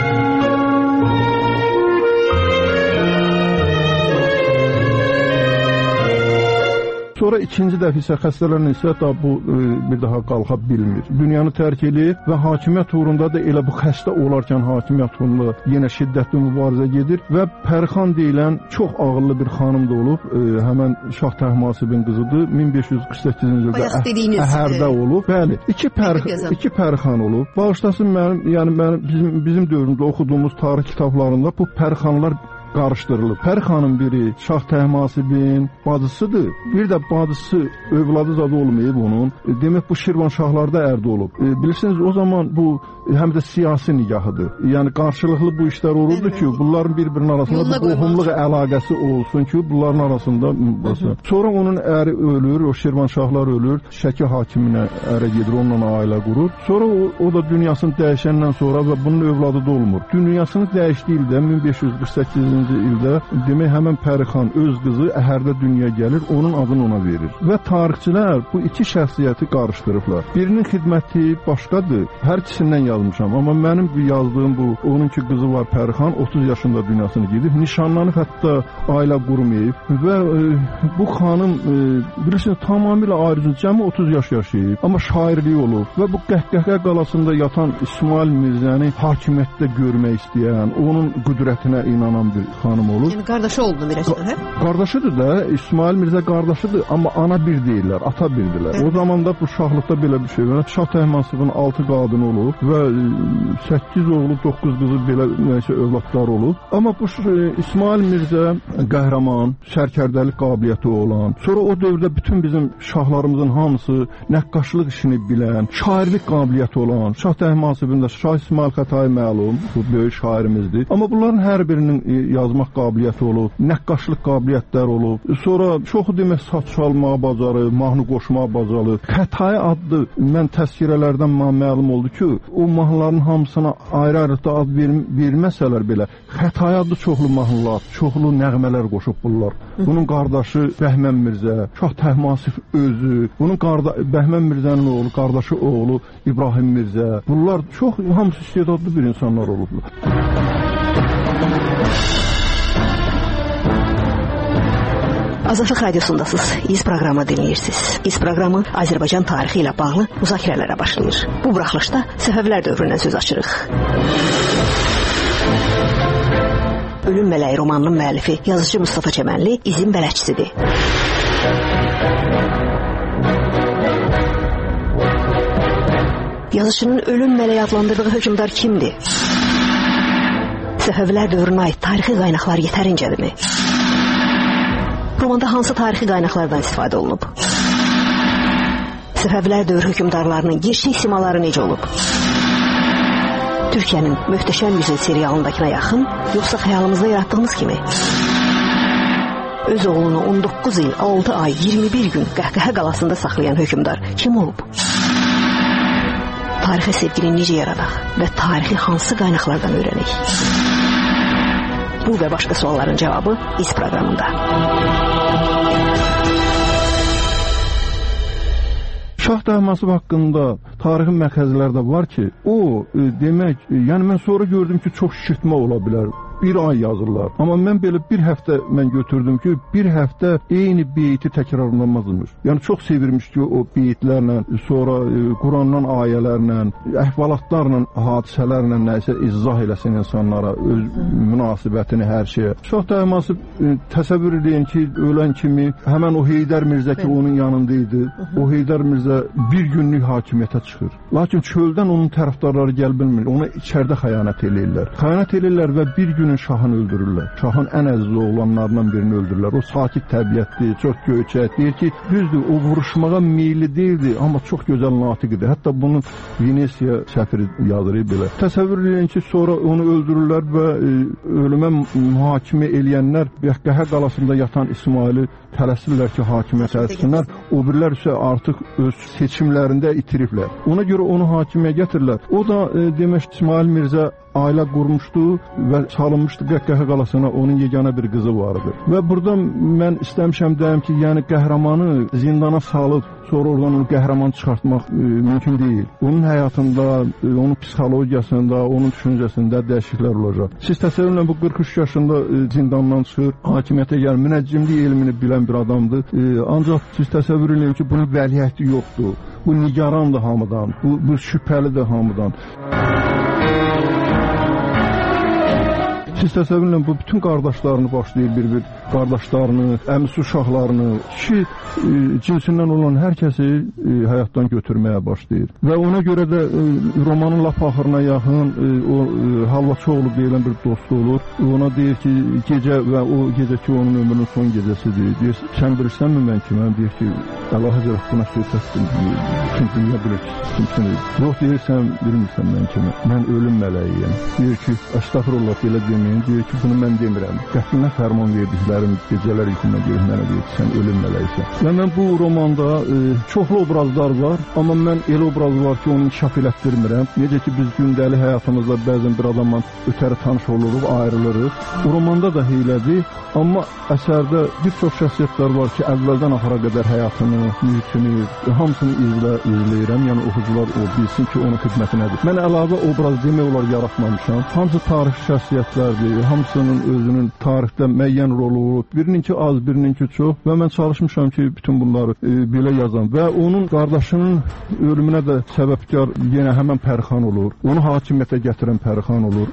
Sonra ikinci dəfə isə xəstələnən isə da bu e, bir daha qalxa bilmir. Dünyanı tərk edir və hakimiyyət uğrunda da elə bu xəstə olarkən hakimiyyət uğrunda yenə şiddətli mübarizə gedir və Pərxan deyilən çox ağıllı bir xanım da olub. E, həmən Şah Təhmasibin qızıdır. min beş yüz qırx səkkizinci ildə Əhərdə olub. Bəli, iki, pər, iki Pərxan olub. Bağışlasın mənim, yəni mənim, bizim, bizim dövrümüzdə oxuduğumuz tarix kitablarında bu Pərxanlar qarışdırılıb. Pərxanın biri Şah Təhmasibin bacısıdır. Bir də bacısı övladı zadı olmayıb onun. E, demək bu Şirvanşahlarda ərdə olub. E, bilirsiniz o zaman bu həm də siyasi nigahıdır. Yəni qarşılıqlı bu işlər olurdu ki, bunların bir-birinin arasında bu qohumluq əlaqəsi olsun ki, bunların arasında mübahisə. Sonra onun əri ölür, o Şirvanşahlar ölür, Şəki hakiminə ərə gedir, onunla ailə qurur. Sonra o, o da dünyasını dəyişəndən sonra və bunun övladı da olmur. Dünyasını dəyişdiyi ildə min beş yüz qırx səkkizinci ildə demək həmən Pərixan öz qızı Əhərdə dünyaya gəlir, onun adını ona verir. Və tarixçilər bu iki şəxsiyyəti qarışdırıblar. Birinin xidməti başqadır. Hər ikisindən yazmışam. Amma mənim yazdığım bu, onunki qızı var Pərixan, otuz yaşında dünyasını gedib, nişanlanıb hətta ailə qurmayıb və e, bu xanım e, bilirsiniz tamamilə ayrıca cəmi otuz yaş yaşayıb. Amma şairliyi olub və bu Qəhqəhə qalasında yatan İsmail Mirzəni hakimiyyətdə görmək istəyən, onun qüdrətinə inanan bir xanım olur. Yəni qardaşı oldu Mirəşdən, hə? Qardaşıdır da, İsmail Mirzə qardaşıdır, amma ana bir deyirlər, ata birdirlər. O zamanda bu şahlıqda belə bir şey var. Şah Təhmasibin altı qadını olub və səkkiz oğlu, doqquz qızı belə nəysə övladlar olub. Amma bu İsmail Mirzə qəhrəman, sərkərdəlik qabiliyyəti olan, sonra o dövrdə bütün bizim şahlarımızın hamısı nəqqaşlıq işini bilən, şairlik qabiliyyəti olan, Şah Təhmasibin də Şah İsmail Xətai məlum, bu böyük şairimizdir. Amma bunların hər birinin yazmaq qabiliyyəti olub, nəqqaşlıq qabiliyyətləri olub. Sonra çoxu demək saç çalmağa bacarır, mahnı qoşmağa bacarır. Xətai adlı mən təzkirələrdən məlum oldu ki, o mahnıların hamısına ayrı-ayrı ad verməsələr belə, xətai adlı çoxlu mahnılar, çoxlu nəğmələr qoşub bunlar. Bunun qardaşı Bəhmən Mirzə, Şah Təhmasif özü, bunun Bəhmən Mirzənin oğlu, qardaşı oğlu İbrahim Mirzə. Bunlar çox hamısı istedadlı bir insanlar olublar. Azadlıq Radiosundasınız. İz proqramı dinləyirsiniz. İz proqramı Azərbaycan tarixi ilə bağlı müzakirələrə başlayır. Bu buraxılışda Səfəvilər dövründən söz açırıq. Ölüm Mələyi romanının müəllifi yazıcı Mustafa Çəmənli izin bələdçisidir. Yazıcının Ölüm Mələyi adlandırdığı hökmdar kimdir? Səfəvilər dövrünə aid tarixi qaynaqlar yetərincədirmi? Romanda hansı tarixi qaynaqlardan istifadə olunub? Səfəvilər dövr hökmdarlarının gerçək simaları necə olub? Türkiyənin Möhtəşəm Yüzün serialındakına yaxın, yoxsa xəyalımızda yaratdığımız kimi? Öz oğlunu on doqquz il, altı ay, iyirmi bir gün Qəhqəhə qalasında saxlayan hökmdar kim olub? Tarixə sevgini necə yaradaq və tarixi hansı qaynaqlardan öyrənək? Bu və başqa sualların cavabı İz proqramında. Şah Təhmasib haqqında tarixi mərkəzlərdə var ki, o e, demək, e, yəni mən sonra gördüm ki, çox şişirtmə ola bilər. Bir ay yazırlar. Amma mən belə bir həftə mən götürdüm ki, bir həftə eyni beyti təkrarlanmazmış. Yəni çox sevirmiş ki, o beytlərlə, sonra e, Qurandan ayələrlə, əhvalatlarla, hadisələrlə nəsə izah eləsin insanlara, öz münasibətini, hər şeyə. Şah Təhmasib e, təsəvvür edin ki, ölən kimi həmən o Heydər Mirzə ki, onun yanında idi. O Heydər Mirzə bir günlük hakimiyyətə çıxır. Lakin çöldən onun tərəfdarları gəl bilmir. Ona içərdə xəyanət eləyirlər. Xəyanət eləyirlər və bir gün şahını öldürürlər. Şahın ən əziz oğlanlarından birini öldürürlər. O sakit təbiətli, çox göyçək. Deyir ki, düzdür, o vuruşmağa meyilli deyildi, amma çox gözəl natiq idi. Hətta bunu Venesiya səfiri yazır belə. Təsəvvür edin ki, sonra onu öldürürlər və e, ölümə mühakimə eləyənlər Qəhqəhə qalasında yatan İsmaili tələsirlər ki, hakimiyyət etsinlər. O birlər isə artıq öz seçimlərində itiriblər. Ona görə onu hakimiyyəyə gətirirlər. O da e, demək İsmail Mirzə ailə qurmuşdu və salınmışdı Qəhqəhə qalasına, onun yeganə bir qızı vardı. Və burada mən istəmişəm deyim ki, yəni qəhrəmanı zindana salıb, sonra oradan onu qəhrəman çıxartmaq e, mümkün deyil. Onun həyatında, e, onun psixologiyasında, onun düşüncəsində dəyişikliklər olacaq. Siz təsəvvürlə bu qırx üç yaşında e, zindandan çıxır, hakimiyyətə gəlir, münəccimlik elmini bilən bir adamdır. E, ancaq siz təsəvvür edin ki, bunun vəliəhdi yoxdur. Bu nigarandır hamıdan, bu, bu şübhəlidir hamıdan. Siz təsəvvürlə bu bütün qardaşlarını başlayır bir-bir, qardaşlarını, əmisi uşaqlarını, kişi e, cinsindən olan hər kəsi e, həyatdan götürməyə başlayır. Və ona görə də e, romanın lap axırına yaxın e, o e, Halvaçıoğlu deyilən bir dostu olur. Ona deyir ki, gecə və o gecə ki, onun ömrünün son gecəsidir. Deyir, sən bilirsənmi mən ki, mən deyir ki, Əlahəzrət buna söhbətdir, bütün dünya bilir ki, kimsiniz. Yox, deyirsən, bilmirsən mən ki, mən ölüm mələyiyəm. Deyir ki, əstəğfirullah, belə deməyin. Deyir ki, bunu mən demirəm. Qətlinə fərman verdiklərim gecələr yuxuma görür, mənə deyir ki, sən ölüm mələksən. Və mən bu romanda e, çoxlu obrazlar var, amma mən elə obraz var ki, onu inkişaf elətdirmirəm. Necə ki, biz gündəlik həyatımızda bəzən bir adamla ötəri tanış oluruq, ayrılırıq. Bu romanda da heylədir, amma əsərdə bir çox şəxsiyyətlər var ki, əvvəldən axıra qədər həyatını, mühitini, hamısını izlə, izləyirəm. Yəni, oxucular o bilsin ki, onun xidməti nədir. Mən əlavə obraz demək olar yaratmamışam. Hamısı tarixi şəxsiyyətlərdir. Hamısının özünün tarixdə müəyyən rolu olub. Birininki az, birininki çox. Və mən çalışmışam ki, bütün bunları e, belə yazam. Və onun qardaşının ölümünə də səbəbkar yenə həmən Pərixan olur. Onu hakimiyyətə gətirən Pərixan olur.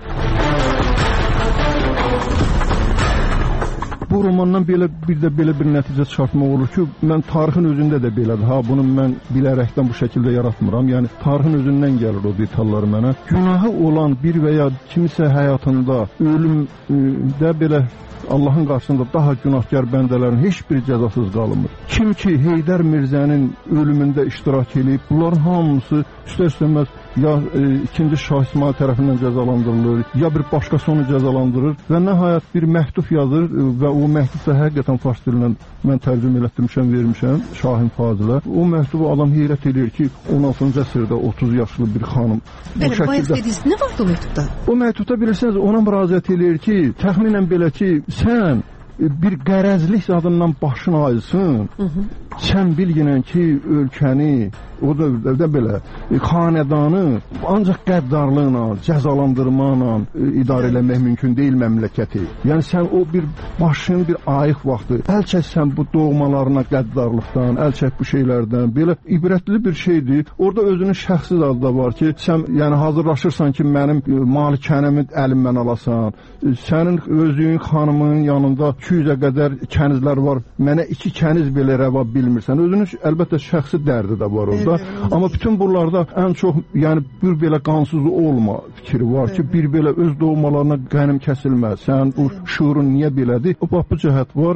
Bu romandan belə bir də belə bir nəticə çıxartmaq olur ki, mən tarixin özündə də belədir. Ha, bunu mən bilərəkdən bu şəkildə yaratmıram. Yəni tarixin özündən gəlir o detallar mənə. Günahı olan bir və ya kimisə həyatında ölümdə belə Allahın qarşısında daha günahkar bəndələrin heç biri cəzasız qalmır. Kim ki Heydər Mirzənin ölümündə iştirak edib, bunların hamısı üstə-üstəməz ya e, ikinci Şah İsmail tərəfindən cəzalandırılır, ya bir başqası onu cəzalandırır və nəhayət bir məktub yazır e, və o məktubda həqiqətən fars dilindən mən tərcümə etdirmişəm, vermişəm Şahin Fazilə. O məktubu adam heyrət edir ki, on altıncı əsrdə otuz yaşlı bir xanım Bəli, şəkildə... bayaq dediniz, nə vardı o məktubda? O məktubda bilirsiniz, ona müraciət edir ki, təxminən belə ki, sən bir qərəzlik zadından başın ayılsın, hı -hı. sən bilginən ki, ölkəni, o da belə, xanədanı ancaq qəddarlıqla, cəzalandırmaqla idarə eləmək mümkün deyil məmləkəti. Yəni sən o bir başın bir ayıq vaxtı, əl çəksən bu doğmalarına qəddarlıqdan, əl çək bu şeylərdən, belə ibrətli bir şeydir. Orada özünün şəxsi adı da var ki, sən yəni hazırlaşırsan ki, mənim malikənəmi əlimdən alasan, sənin özün xanımın yanında iki yüzə qədər kənizlər var, mənə iki kəniz belə rəva bilmirsən. Özünün əlbəttə şəxsi dərdi də var orada. Amma bütün bunlarda ən çox yəni bir belə qansız olma fikri var ki, bir belə öz doğmalarına qənim kəsilməz. Sən bu şuurun niyə belədir? O bax bu cəhət var.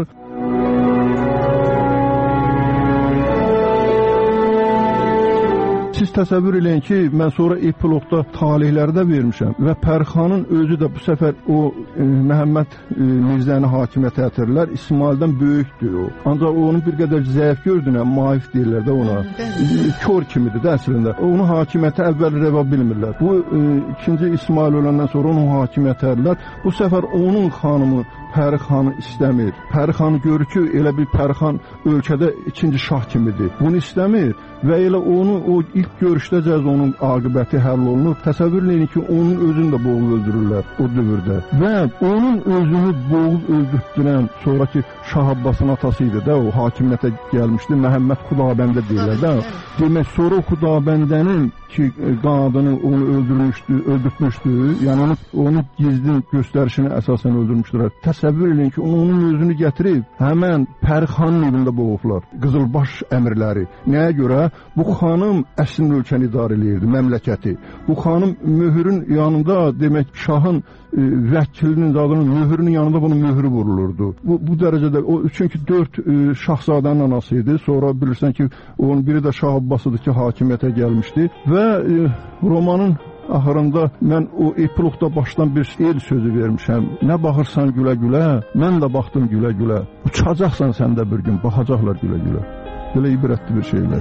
Siz təsəvvür eləyin ki, mən sonra epilogda talihləri də vermişəm və Pərxanın özü də bu səfər o e, Məhəmməd e, Mirzəni hakimiyyətə gətirirlər. İsmaildən böyükdür o. Ancaq onun bir qədər zəif gördüyünə maif deyirlər də ona. E, kör kimidir də əslində. Onu hakimiyyətə əvvəl rəva bilmirlər. Bu e, ikinci İsmail öləndən sonra onun hakimiyyətə edirlər. Bu səfər onun xanımı Pərxanı istəmir. Pərxanı görür ki, elə bir Pərxan ölkədə ikinci şah kimidir. Bunu istəmir və elə onu o ilk görüşdəcəz onun aqibəti həll olunur. Təsəvvür edin ki, onun özünü də boğub öldürürlər o dövrdə. Və onun özünü boğub öldürtdürən sonraki Şah Abbasın atası idi də, o hakimiyyətə gəlmişdi. Məhəmməd Xudabəndə deyirlər də. Demək, sonra Xudabəndənin ki, qadını onu öldürmüşdü, öldürtmüşdü. Yəni onu, onu gizli göstərişini əsasən öldürmüşdülər. Təsəvvür edin ki, onun özünü gətirib həmən Pərxanın evində boğublar. Qızılbaş əmirləri. Nəyə görə? Bu xanım əslində ölkəni idarə edirdi, məmləkəti. Bu xanım möhürün yanında, demək, şahın e, vəkilinin adının möhürünün yanında bunun möhürü vurulurdu. Bu, bu dərəcədə, o, çünki dörd e, şahzadənin anası idi. Sonra bilirsən ki, onun biri də Şah Abbasıdır ki, hakimiyyətə gəlmişdi. Və e, romanın axırında mən o epilogda başdan bir el sözü vermişəm. Nə baxırsan gülə-gülə, mən də baxdım gülə-gülə. Uçacaqsan sən də bir gün, baxacaqlar gülə-gülə. Belə ibrətli bir şeylər.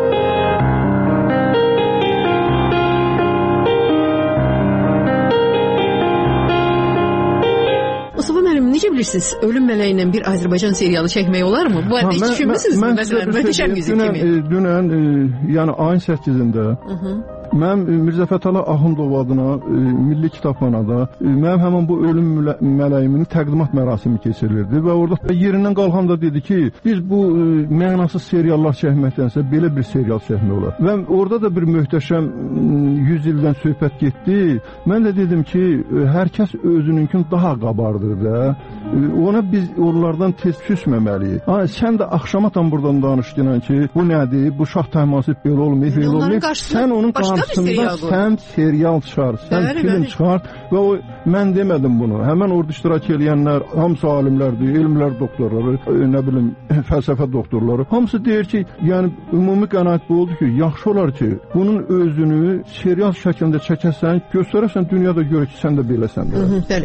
Mustafa müəllim, necə bilirsiniz, Ölüm mələyi ilə bir Azərbaycan serialı çəkmək olarmı? Bu arada heç düşünmüsünüz mü? Məsələn, Möhtəşəm yüzük kimi. Dünən, e, yəni ayın səkkizində mən Mirzə Fətəli Axundov adına e, Milli Kitabxanada e, mənim həmin bu Ölüm mələyiminin təqdimat mərasimi keçirilirdi və orada yerindən qalxan da dedi ki, biz bu e, mənasız seriallar çəkməkdənsə belə bir serial çəkmək olar. Və orada da bir möhtəşəm yüz ildən söhbət getdi. Mən də dedim ki, e, hər kəs özününkün daha qabardır da. E, ona biz onlardan tez küsməməliyik. Ha, sən də axşamatan buradan danışdın ki, bu nədir? Bu şah təhmasib belə olmayıb, belə olmayıb. Sən onun qarşısında sən serial çıxar, sən bəli, film bəli. çıxar və o, mən demədim bunu. Həmən orada iştirak edənlər, hamısı alimlərdir, elmlər doktorları, nə bilim, fəlsəfə doktorları. Hamısı deyir ki, yəni ümumi qənaət bu oldu ki, yaxşı olar ki, bunun özünü serial şəklində çəkəsən, göstərəsən, dünyada görür ki, sən də beləsən. Hı -hı, bəli.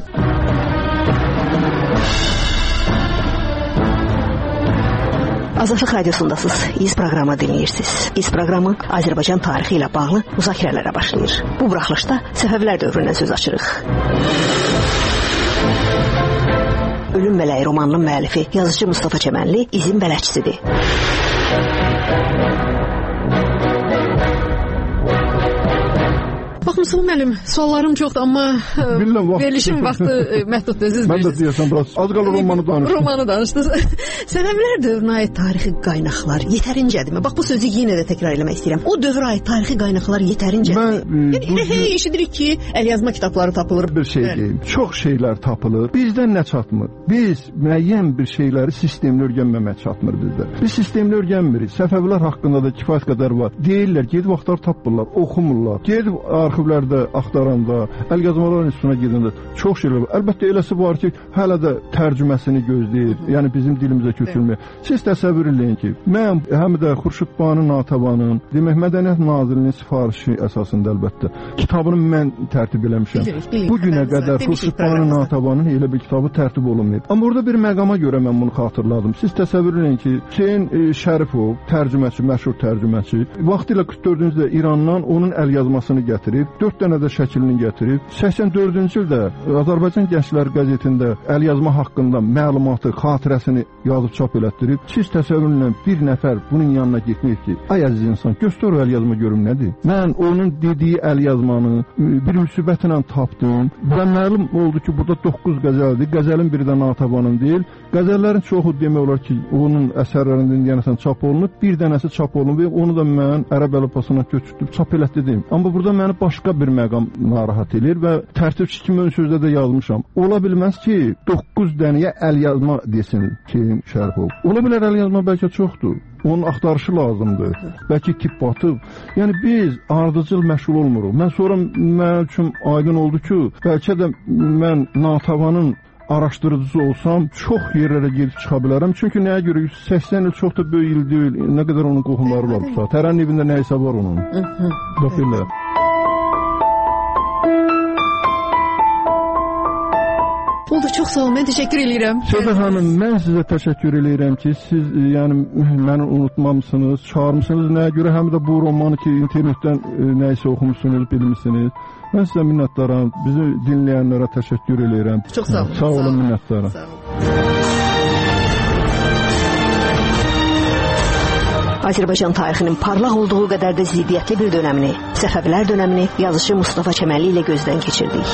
Azadlıq Radiosundasınız. İz proqramı dinləyirsiniz. İz proqramı Azərbaycan tarixi ilə bağlı müzakirələrə başlayır. Bu buraxılışda Səfəvilər dövründən söz açırıq. Ölüm mələyi romanının müəllifi yazıcı Mustafa Çəmənli izin bələdçisidir. Bax, Mustafa müəllim, suallarım çoxdur, amma Bilmem, vaxt. verilişin vaxtı məhduddur, siz Mən də deyəsən, biraz az qalır romanı danışdınız. Romanı danışdınız. Səfəvilər dövrünə aid tarixi qaynaqlar yetərincədirmi? Bax, bu sözü yenə də təkrar eləmək istəyirəm. O dövrə aid tarixi qaynaqlar yetərincədir. Yəni, elə hey eşidirik ki, əlyazma kitabları tapılır. Bir şey deyim, çox şeylər tapılır. Bizdən nə çatmır? Biz müəyyən bir şeyləri sistemli öyrənməmək çatmır bizdə. Biz sistemli öyrənmirik. Səfəvilər haqqında da kifayət qədər var. Deyirlər, gedib vaxtlar tapırlar, oxumurlar. Gedib arxivlərdə axtaranda, əlyazmalar institutuna gedəndə çox şeylər var. Əlbəttə eləsi var ki, hələ də tərcüməsini gözləyir. Yəni bizim dilimizə köçürülmür. Siz təsəvvür eləyin ki, mən həm də Xurşud Banu Natəvanın, demək Mədəniyyət Nazirliyinin sifarişi əsasında əlbəttə kitabını mən tərtib eləmişəm. Bilirik, bilirik. Bu günə qədər Xurşud Banu Natəvanın elə bir kitabı tərtib olunmayıb. Amma orada bir məqama görə mən bunu xatırladım. Siz təsəvvür eləyin ki, Hüseyn e, Şərifov, tərcüməçi, məşhur tərcüməçi, vaxtilə qırx dördüncü ildə İrandan onun əlyazmasını gətirib, dörd dənə də şəklini gətirib, səksən dördüncü ildə Azərbaycan Gənclər qəzetində əlyazma haqqında məlumatı, xatirəsini yazıb çap elətdirib. Siz təsəvvür eləyin, bir nəfər bunun yanına getməyib ki, ay əziz insan, göstər o əlyazma görüm nədir? Mən onun dediyi əlyazmanı bir müsibətlə tapdım və məlum oldu ki, burada doqquz qəzəldir. Qəzəlin biri də Natəvanın deyil. Qəzəllərin çoxu demək olar ki, onun əsərlərində deyəsən çap olunub, bir dənəsi çap olunub və onu da mən ərəb əlifbasına köçürtüb çap elətdirdim. Amma burada məni başqa bir məqam narahat edir və tərtibçi kimi ön sözdə də yazmışam. Ola bilməz ki, doqquz dənəyə əlyazma desin Hüseyn Şərifov. Ola bilər əlyazma bəlkə çoxdur. Onun axtarışı lazımdır. Bəlkə tip batıb. Yəni biz ardıcıl məşğul olmuruq. Mən sonra mənim üçün aydın oldu ki, bəlkə də mən Natəvanın araşdırıcısı olsam çox yerlərə gedib çıxa bilərəm. Çünki nəyə görə yüz səksən il çox da böyük il deyil. Nə qədər onun qohumları var bu saat. Tərənin evində nə isə var onun. Bax elə. Oldu, çox sağ olun. Mən təşəkkür edirəm. Sədə xanım, mən sizə təşəkkür edirəm ki, siz yəni məni unutmamısınız, çağırmışsınız. Nəyə görə həm də bu romanı ki, internetdən nə isə oxumuşsunuz, bilmişsiniz. Mən sizə minnətdaram. Bizi dinləyənlərə təşəkkür edirəm. Çox sağ olun. Sağ olun, minnətdaram. Sağ olun. Azərbaycan tarixinin parlaq olduğu qədər də ziddiyyətli bir dönəmini, Səfəvilər dönəmini yazıcı Mustafa Çəməli ilə gözdən keçirdik.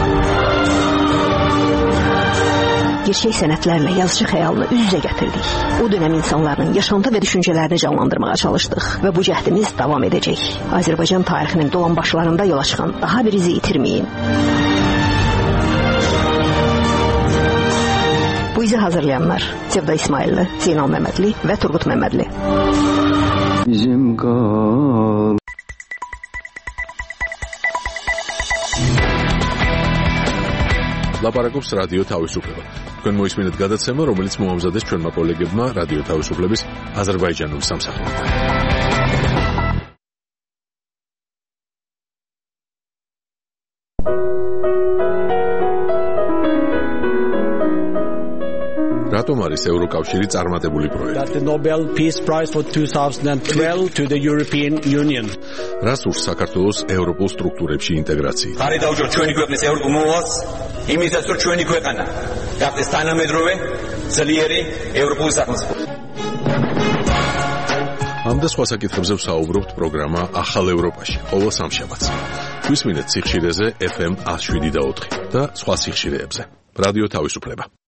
Gerçək sənətlərlə yazıcı xəyalını üz-üzə gətirdik. O dönəm insanların yaşantı və düşüncələrini canlandırmağa çalışdıq və bu cəhdimiz davam edəcək. Azərbaycan tarixinin dolambaşlarında yola çıxan daha bir izi itirməyin. Bu izi hazırlayanlar Sevda İsmailli, Zeynal Məmmədli və Turqut Məmmədli. Bizim qal ლაპარაკობს რადიო თავისუფლება. თქვენ მოისმინეთ გადაცემა, რომელიც მოამზადეს ჩვენმა კოლეგებმა რადიო თავისუფლების აზერბაიჯანულ სამსახურთან. რატომ არის ევროკავშირი წარმატებული პროექტი? The Nobel Peace Prize for twenty twelve to the European Union. რას ურს საქართველოს ევროპულ სტრუქტურებში ინტეგრაცია? ხარი დაუჯეროთ ჩვენი ქვეყნის ევროპულ მოვალს, იმისათვის რომ ჩვენი ქვეყანა გახდეს თანამედროვე, ძლიერი ევროპული სახელმწიფო. ამ და სხვა საკითხებზე ვსაუბრობთ პროგრამა ახალ ევროპაში, ყოველ სამშაბათს. გვისმინეთ სიხშირეზე ეფ ემ one oh seven და ოთხი და სხვა სიხშირეებზე. რადიო თავისუფლება.